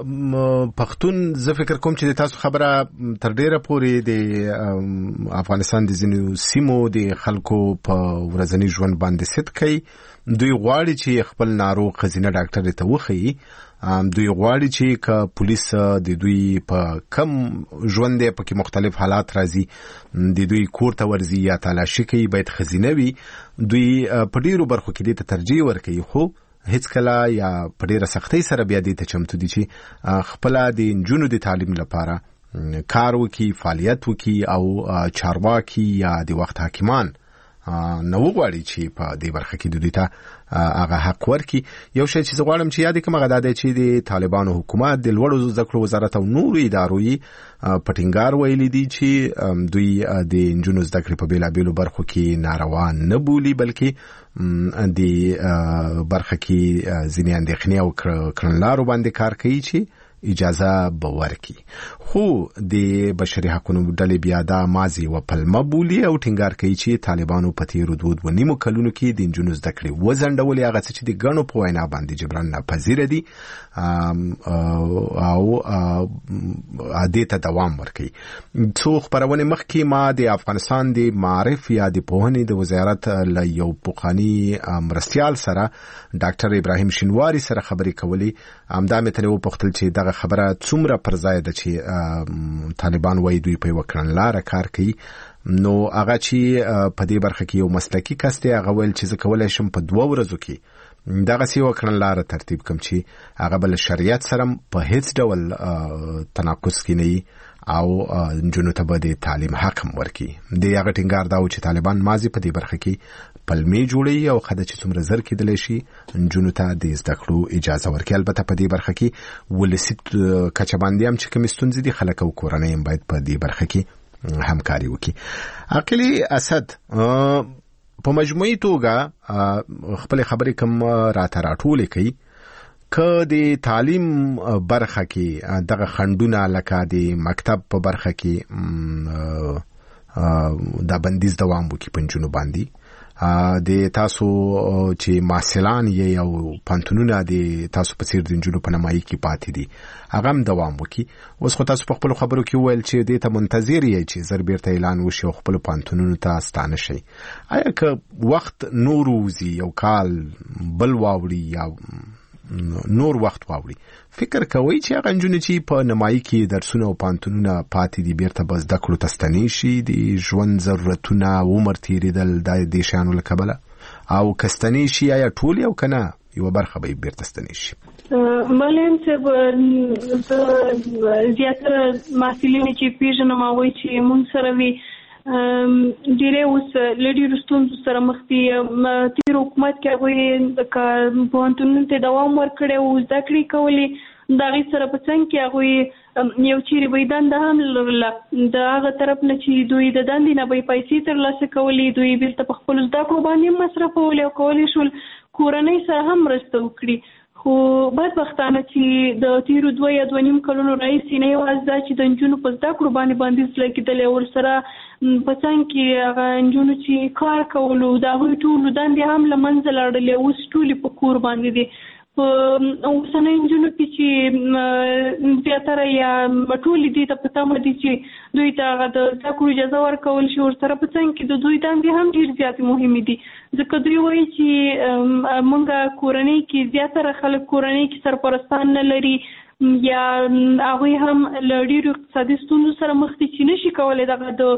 Speaker 3: پښتون زه فکر کوم چې تاسو خبره تر ډیره پورې د افغانستان د ځینو سیمو د خلکو په ورځني ژوند باندې ست کوي. دوی غواړي چې خپل ناروغ خزینه ډاکټر ته وخی، دوی غواړي چې ک پولیس د دوی په کم ژوند په کې مختلف حالات راځي د دوی کور ته ورځي یا تلاشي کوي باید خزینه وي. دوی په ډیرو برخو کې د ترجیح ورکوي، خو هیڅ کله یا په ډیره سختۍ سره بیا دې ته چمتو دي چې خپل د نجونو د تعلیم لپاره کار وکړي، فعالیت وکړي او چارواکي یا د وخت حاکمان نو غواړي چې په دې برخه کې د دوی ته هغه حق ورکړي. یو شی چې زه غواړم چې یاد کړم هغه دا دی چې د طالبانو حکومت د لوړو زده کړو وزارت او نورو ادارو یې په ټینګار ویلي دي چې دوی د نجونو زده کړې په بېلابېلو برخو کې ناروا نه بولي، بلکې د برخه کې ځینې اندېښنې او کړنلارو باندې کار کوي چې اجازه به ورکړي. خو د بشري حقوقو ډلې بیا دا ماضي و پلمه بولي او ټینګار کوي چې طالبانو په تیرو دوه و نیمو کلونو کې د نجونو زده کړې وځنډولې، هغه څه چې د ګڼو په وینا باندې جبران ناپذیره دي او دې ته دوام ورکوي. څو خپرونې مخکې ما د افغانستان د معارف یا د پوهنې د وزارت له یو پخواني مرستیال سره ډاکټر ابراهیم شینواري سره خبرې کولې. همدا مې ترې وپوښتل چې دغه خبره څومره پر ځای ده چې طالبان وایي دوی په یوه کړنلاره کار کوي. نو هغه چې په دې برخه کې یو مسلکي کس دی هغه ویل چې زه کولی شم په دوه ورځو کې دغسې یوه کړنلاره ترتیب کړم چې هغه به له شریعت سره په هیڅ ډول تناقض کې نه وي او نجونو ته به د تعلیم حق هم ورکړي. د هغه ټینګار دا و چې طالبان ماضي په دې برخه کې پلمې جوړوي او ښه ده چې څومره زر کېدلی شي نجونو ته د زده کړو اجازه ورکړي. البته په دې برخه کې ولسي کچه باندې هم چې کومې ستونزې دي خلک او کورنۍ هم باید په دې برخه کې همکاري وکړي. عقلی اسد په مجموعي توګه خپل خبرې کوم راته راټولې کوي که د تعلیم برخه کې دغه خندونه لکه د مکتب په برخه کې دا بندیز دوام وکړي په نجونو باندې د تاسو چې محصلان یې او پانتونونه د تاسو په څیر د نجونو په نمایي کې پاتې دي هغه هم دوام وکړي. اوس خو تاسو په خپل خبرو کې وویل چې دې ته منتظر یې چې زر بیرته اعلان وشي او خپل پانتونونو ته ستانه شي. آیا که وخت نور وزي یو کال بل واوړي یا نور وخت واوړي فکر کوي چې هغه نجونې چې په نمایي کې درسونه او پانتونونه پاتې دي بیرته به زده کړو ته ستنې شي د ژوند ضرورتونه عمر تېرېدل د دې شیانو له کبله او که ستنې شي یا ټول او که نه یوه برخه به یې بیرته ستنې شي؟
Speaker 1: ملیم صاحب زیاتره محصلین چې پیژنم هغوی چې مونږ سره وي ډېری اوس له ډېرو ستونزو سره مخ دي. تېر حکومت کې هغوی پوهنتونونو ته دوام ورکړی و زده کړې کولې د هغې سره په څنګ کې هغوی یو چیرې به یې دنده هم لرله د هغه طرف نه چې دوی د دندې نه به یې پیسې ترلاسه کولې دوی بېرته په خپلو زده کړو باندې هم مصرفولې او کولی شول کورنۍ سره هم مرسته وکړي. خو بدبختانه چې د تیرو دوه یا دوه نیم کلونو راهیسې نه یوازې دا چې د نجونو په زده کړو باندې بندیز لګېدلی ورسره په څنګ کې هغه نجونو چې کار کولو د هغوی ټولو دندې هم له منځه لاړلې اوس ټولې په کور باندې دي. په اوسنۍ نجونو کې چې زیاتره یا ټولې دې ته په تمه دي چې دوی ته هغه د زده کړو اجازه ورکول شي ورسره په څنګ کې د دوی دندې هم ډېر زیاتې مهمې دي ځکه دوی وایي چې موږ کورنۍ کې زیاتره خلک کورنۍ کې سرپرستان نه لري یا هغوی هم له ډېرو اقتصادي ستونزو سره مخ دي چې نشي کولی دغه د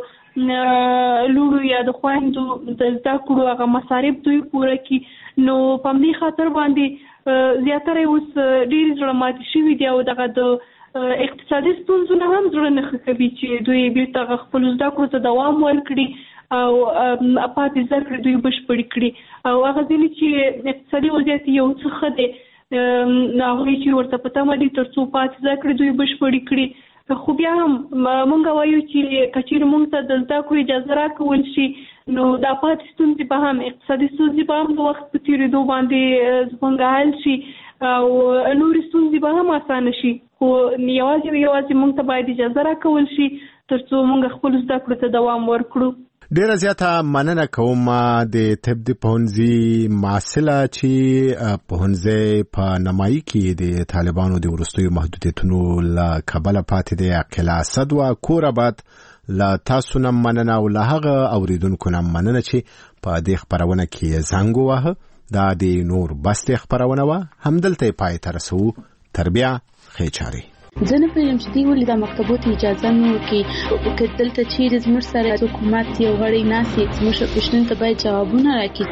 Speaker 1: لوړو یا د خویندو د زده کړو هغه مصارف دوی پوره کړي. نو په همدې خاطر باندې زیاتره اوس ډېرې زړه ماتې شوي دي او دغه د اقتصادي ستونزو نه هم زړه نه ښه کوي چې دوی بېرته خپلو زده کړو ته دوام ورکړي او پاتې زده کړې دوی بشپړې کړي. او هغه ځینې چې اقتصادي وضعیت یو څه ښه دی هغوی چې ورته په تمه دي تر څو پاتې زده کړې دوی بشپړې کړي. خو بیا هم مونږ وایو چې که چېرې مونږ ته د زده کړو اجازه راکول شي نو دا پاتې ستونزې به هم اقتصادي ستونزې به هم د وخت په تېرېدو باندې زموږ حل شي او نورې ستونزې به هم اسانه شي. خو یوازې یوازې مونږ ته باید اجازه راکول شي تر څو مونږ خپلو زده کړو ته دوام ورکړو.
Speaker 3: ډیره زیاته مننه کوم د طب د پوهنځي محصله چې پوهنځی په نمایي کې د طالبانو د وروستیو محدودیتونو له کبله پاتې دی. عقیله اسد و کور آباد له تاسو نه مننه او له هغه اوریدونکو نه مننه چې په دې خپرونه کې زنګ وواهه. دا د نور بستې خپرونه وه همدلته یې پای ته رسوو. تر بیا ښې چارې.
Speaker 9: زه نه پوهېږم چې دوی ولې دا مکتبو ته اجازه نه ورکوي که دلته چیرې زموږ سره حکومت یو غړی ناست وي زموږ پوښتنو ته باید جوابونه راکړي.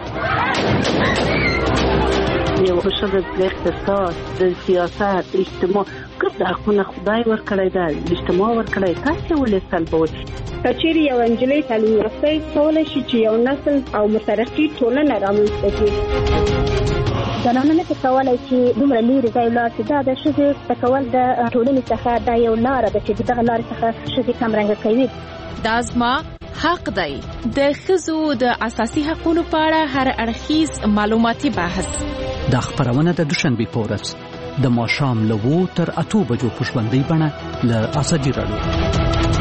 Speaker 10: یو ښه د اقتصاد د سیاست اجتماع ګرد حقونه خدای ورکړی ده اجتماع ورکړی تاسې ولې سلبوئ؟
Speaker 11: که چیرې یوه نجلۍ تعلیم یافته کولی شي چې یو نسل او مترقي ټولنه رامنځته کړي. زنانه نشي کولی چې دومره لرې ځای ولاړ شي. دا د ښځې زده کول د ټولنې څخه دا یو لاره ده چې د دغه لارې څخه ښځې کمرنګه کوي.
Speaker 12: دا زما حق دی. د ښځو د اساسي حقوقو په اړه هر اړخیز معلوماتي بحث
Speaker 13: دا خبرونه د دوشنبې په ورځ د ماښام له اوو تر اتو بجو په ژوندۍ بڼه له ازادي راډیو.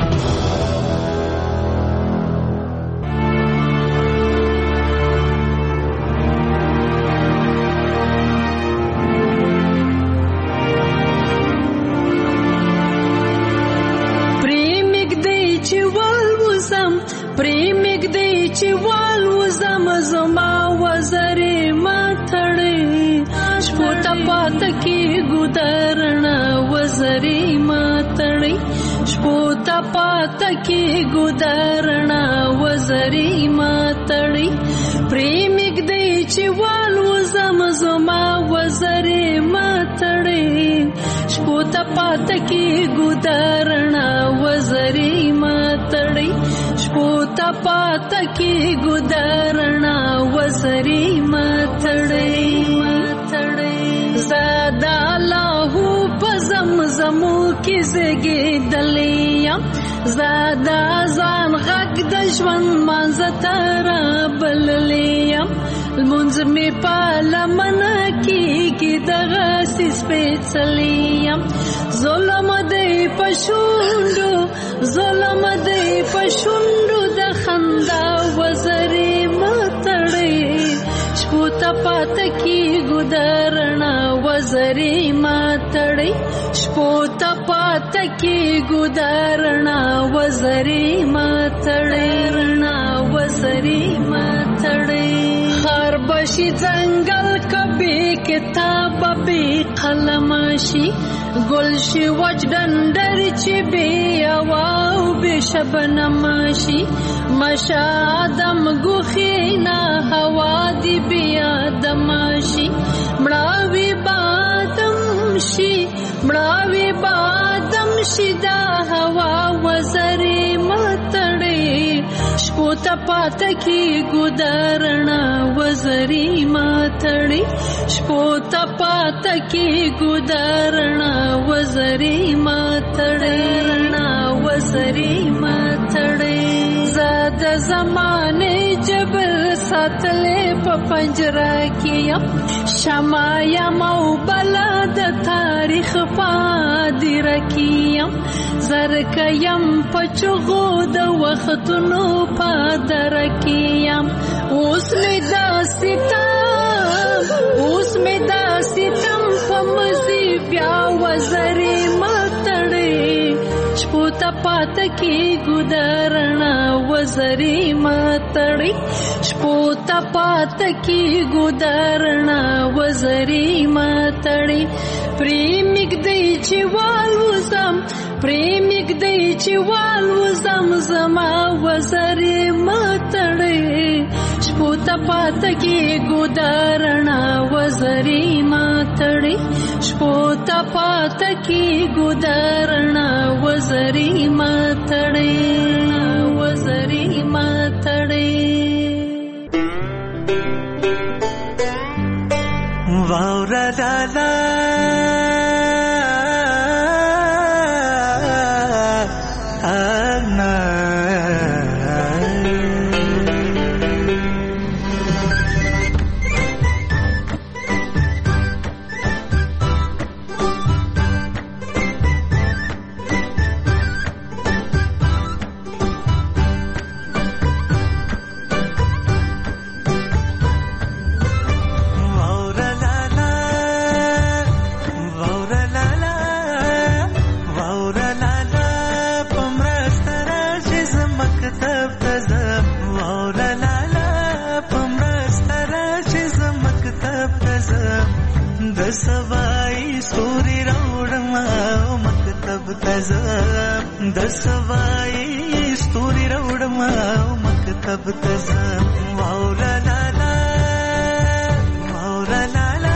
Speaker 14: تکی ګدارنا وزري ماتړي پریمګ دی چې والو زم زما وزري ماتړي شپو ته پاتکی ګدارنا وزري ماتړي شپو ته پاتکی ګدارنا وزري ماتړي زادا الله په زمزمو کې زګې دلیا زادا ځان غږ د ژوند مانځه تر بللیم لمونځ مې په لمنه کېږي دغه سپېڅلیم ظلم دی په شونډو ظلم دی په شونډو د خندا وزرې مه تړئ شپو ته پاته کېږو د رڼا وزرې مه تړئ شپو ته پاته کېږو د رڼا وزرې مه تړئ رڼا وزرې مه تړئ خار بشي ځنګل کبي کتاب بې قلم شي ګل شي وچ ډنډر چې بې هوا او بې شبنم شي مشه آدم ګوښې نه هوا دې بې آدم شي مړاوي بادم شي مړاوي بادم شي دا هوا وزرې مه تړئ شپو ته پاته کېږو د رڼا وزرې مه تړئ شپو ته پاته کېږو د رڼا وزرې مه تړئ رڼا وزرې مه تړئ زه د زمانې جبر ساتلې په پنجره کې یم شمع یم او بله د تاریخ په هدیره کې یم زرکه یم په چغو د وختونو په دره کې یم اوس مې دا ستم اوس مې دا ستم په مزي بیا وزرې مه تړئ شپو ته پاته کېږو د رڼا وزرې مه تړئ شپو ته پاته کېږو د رڼا وزرې مه تړئ پرې مږدئ چې والوزم پرې مږدئ چې والوزم زما وزرې مه تړئ شپو ته پاته کېږو د رڼا وزرې مه تړئ شپو ته پاته کېږو د رڼا وزرې مه تړئ وزرې مه تړئ
Speaker 15: واوره لالا د سوای ستوري راوړم مکتب ته ځم واوره لالا واوره لالا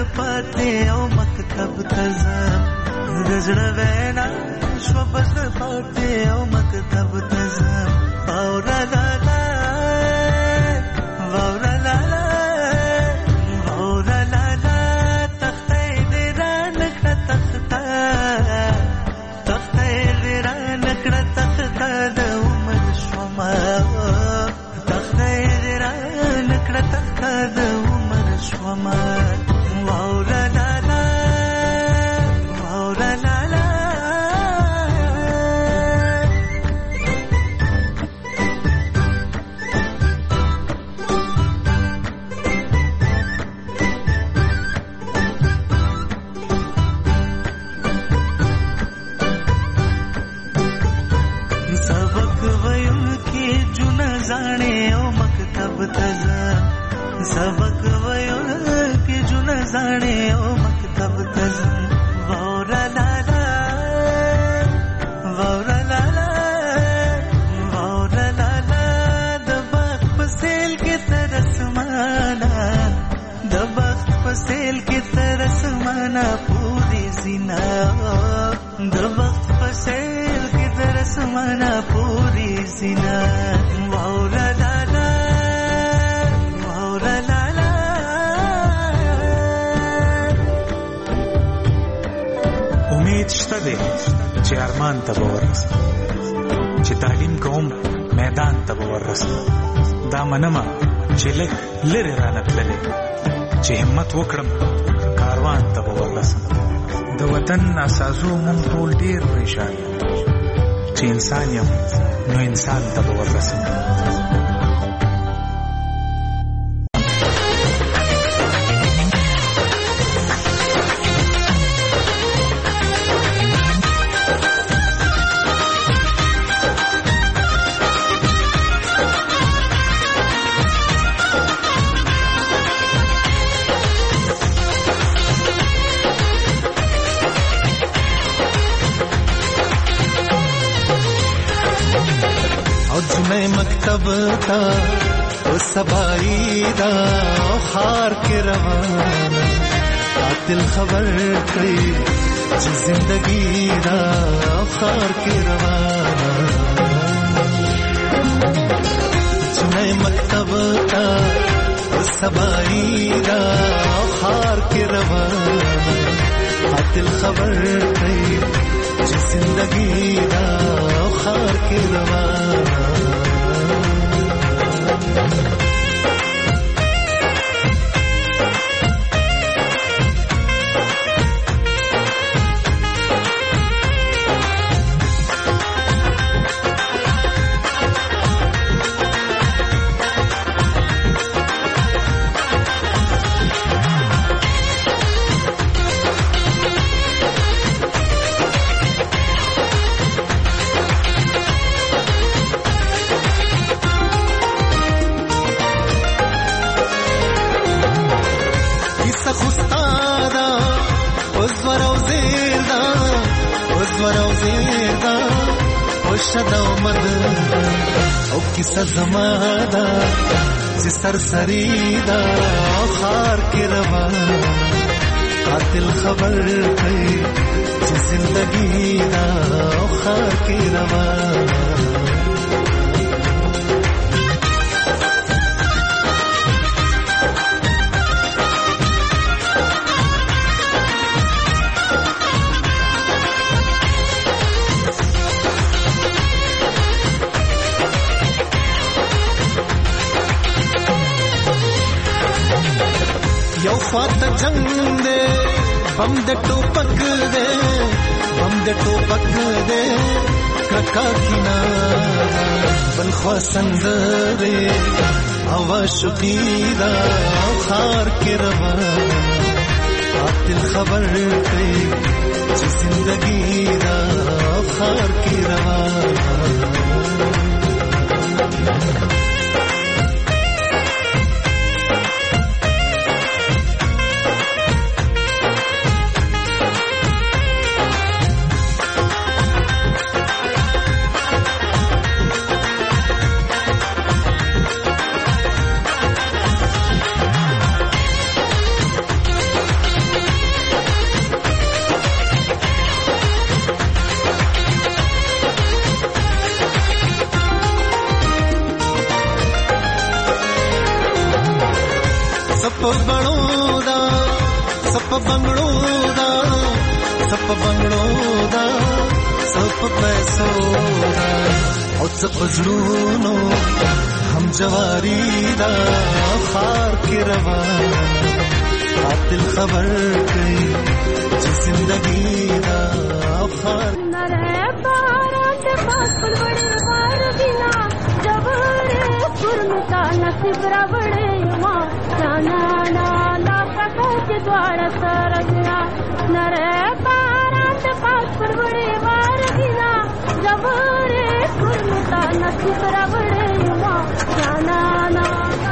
Speaker 15: پاتې او مکتب ته ځم د زړه وینا شوه بس پاتې او مکتب ته ځم واوره لالا واوره لالا واوره لالا تخته دې را نکړه تخته تخته دې را نکړه تخته د عمر شوما تخته دې را نکړه تخته د عمر شوما واوره لالا واوره لالا सबक वयो के जुन जाने ओ मकतब तजम वावरा लाला वावरा लाला वावरा लाला दबक पसेल के तरस माना दबक पसेल के तरस माना पूरी जिना दबक पसेल के तरस माना पूरी जिना वावरा लाला
Speaker 16: امید شته دی چې ارمان ته به ورسم چې تعلیم کوم میدان ته به ورسم دا منمه چې لږ لرې رانه تللی چې همت وکړم کاروان ته به ورسم د وطن اساسو مونږ ټول ډېر پریشان یو چې انسان یم نو انسان ته به ورسم
Speaker 15: مکتب تا او سبائی دا او خار کے روانا قاتل خبر کئی چی زندگی دا او خار کے روانا جنہ مکتب تا او سبائی دا او خار کے روانا قاتل خبر کئی چی زندگی دا او خار کے روانا किसा जमादा जे सरसरीदा खार के रवाना कातिल खबर कई जे जिंदगी दा खार के रवाना फात जंग दे बम दे टोपक दे बम दे टोपक दे कका किनारा बलखवा संदरे हवा शुकीदा खार के रवाना कातिल खबर कई जिंदगी दा खार के रवाना सप बणो दा सप बंगड़ो दा सप बंगड़ो दा सप पैसो दा और सप जुनूनो हम जवारी दा खार के रवा कातिल खबर गई जिंदगी दा खार
Speaker 17: नरे बारात पास बड़े बार बिना जब रे पुरमता नसीब रबड़े मां जाना ना ला प्रकाश द्वार सरजना नरे बारात पास बड़े बार बिना जब रे पुरमता नसीब रबड़े मां जाना ना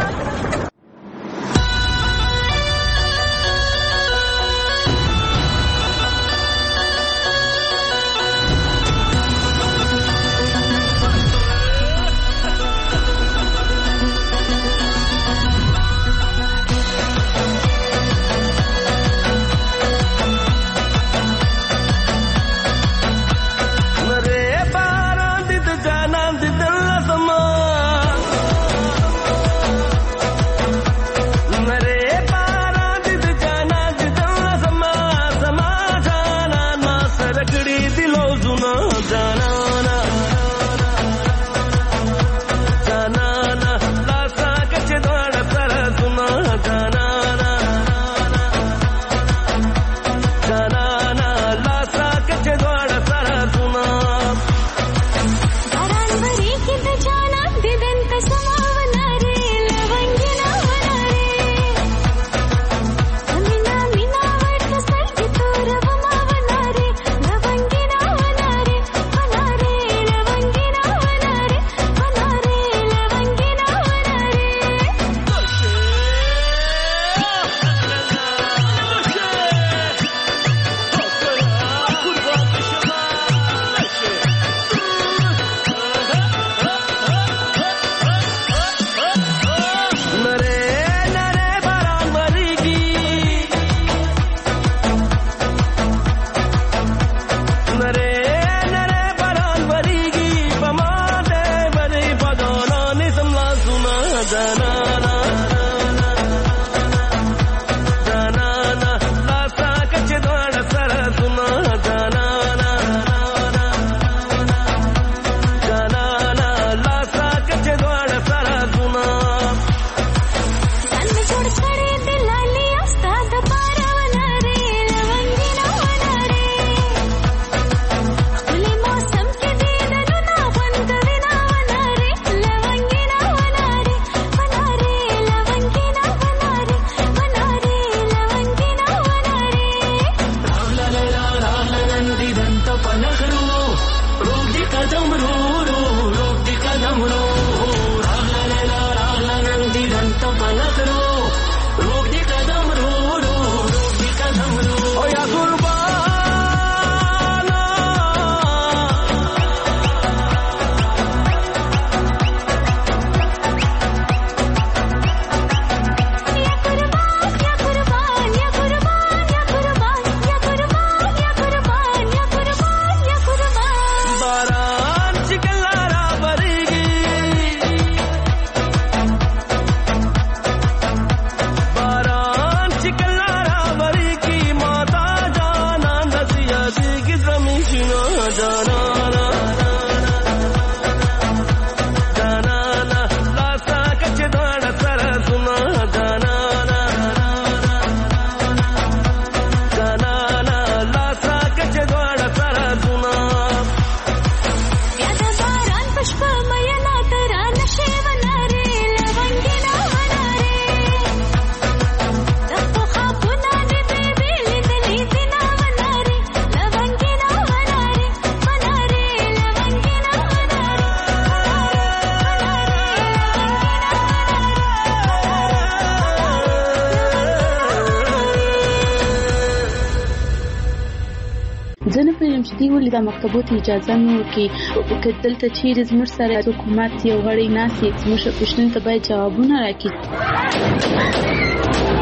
Speaker 9: چې دی ولې د مکتبو ته اجازه نه ورکړي که دلته چیرې زموږ سره حکومت یو غړی ناست زموږ پوښتنې ته باید جوابونه راکړي.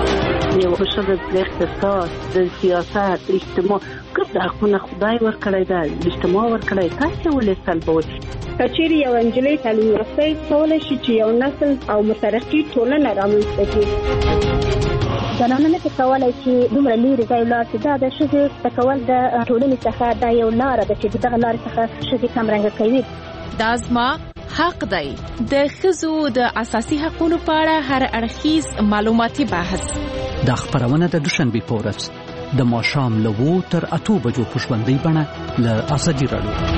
Speaker 10: یو ښځه د اقتصاد د سیاست اجتماع ګرد حقونه خدای ورکړی دا اجتماع ورکړی تاسې ولې سلبوئ
Speaker 11: کچېرې یو نجلۍ تعلیم یافته کولی شي چې یو نسل او مترقي ټولنه رامنځته کړي
Speaker 18: زنانه نه کولی چې دومره لرې ځای ولاړ شي دا د ښځې زده کول د ټولنې څخه دا یو لاره ده چې د دغه لارې څخه ښځې کمرنګه کوي
Speaker 12: دا زما حق دی د ښځو د اساسي حقوقو په اړه هر اړخیز معلوماتي بحث
Speaker 13: دا خبرونه د دوشنبه په ورځ د ماښام له اوه تر اته بجو په ژوندۍ بڼه له ازادي راډیو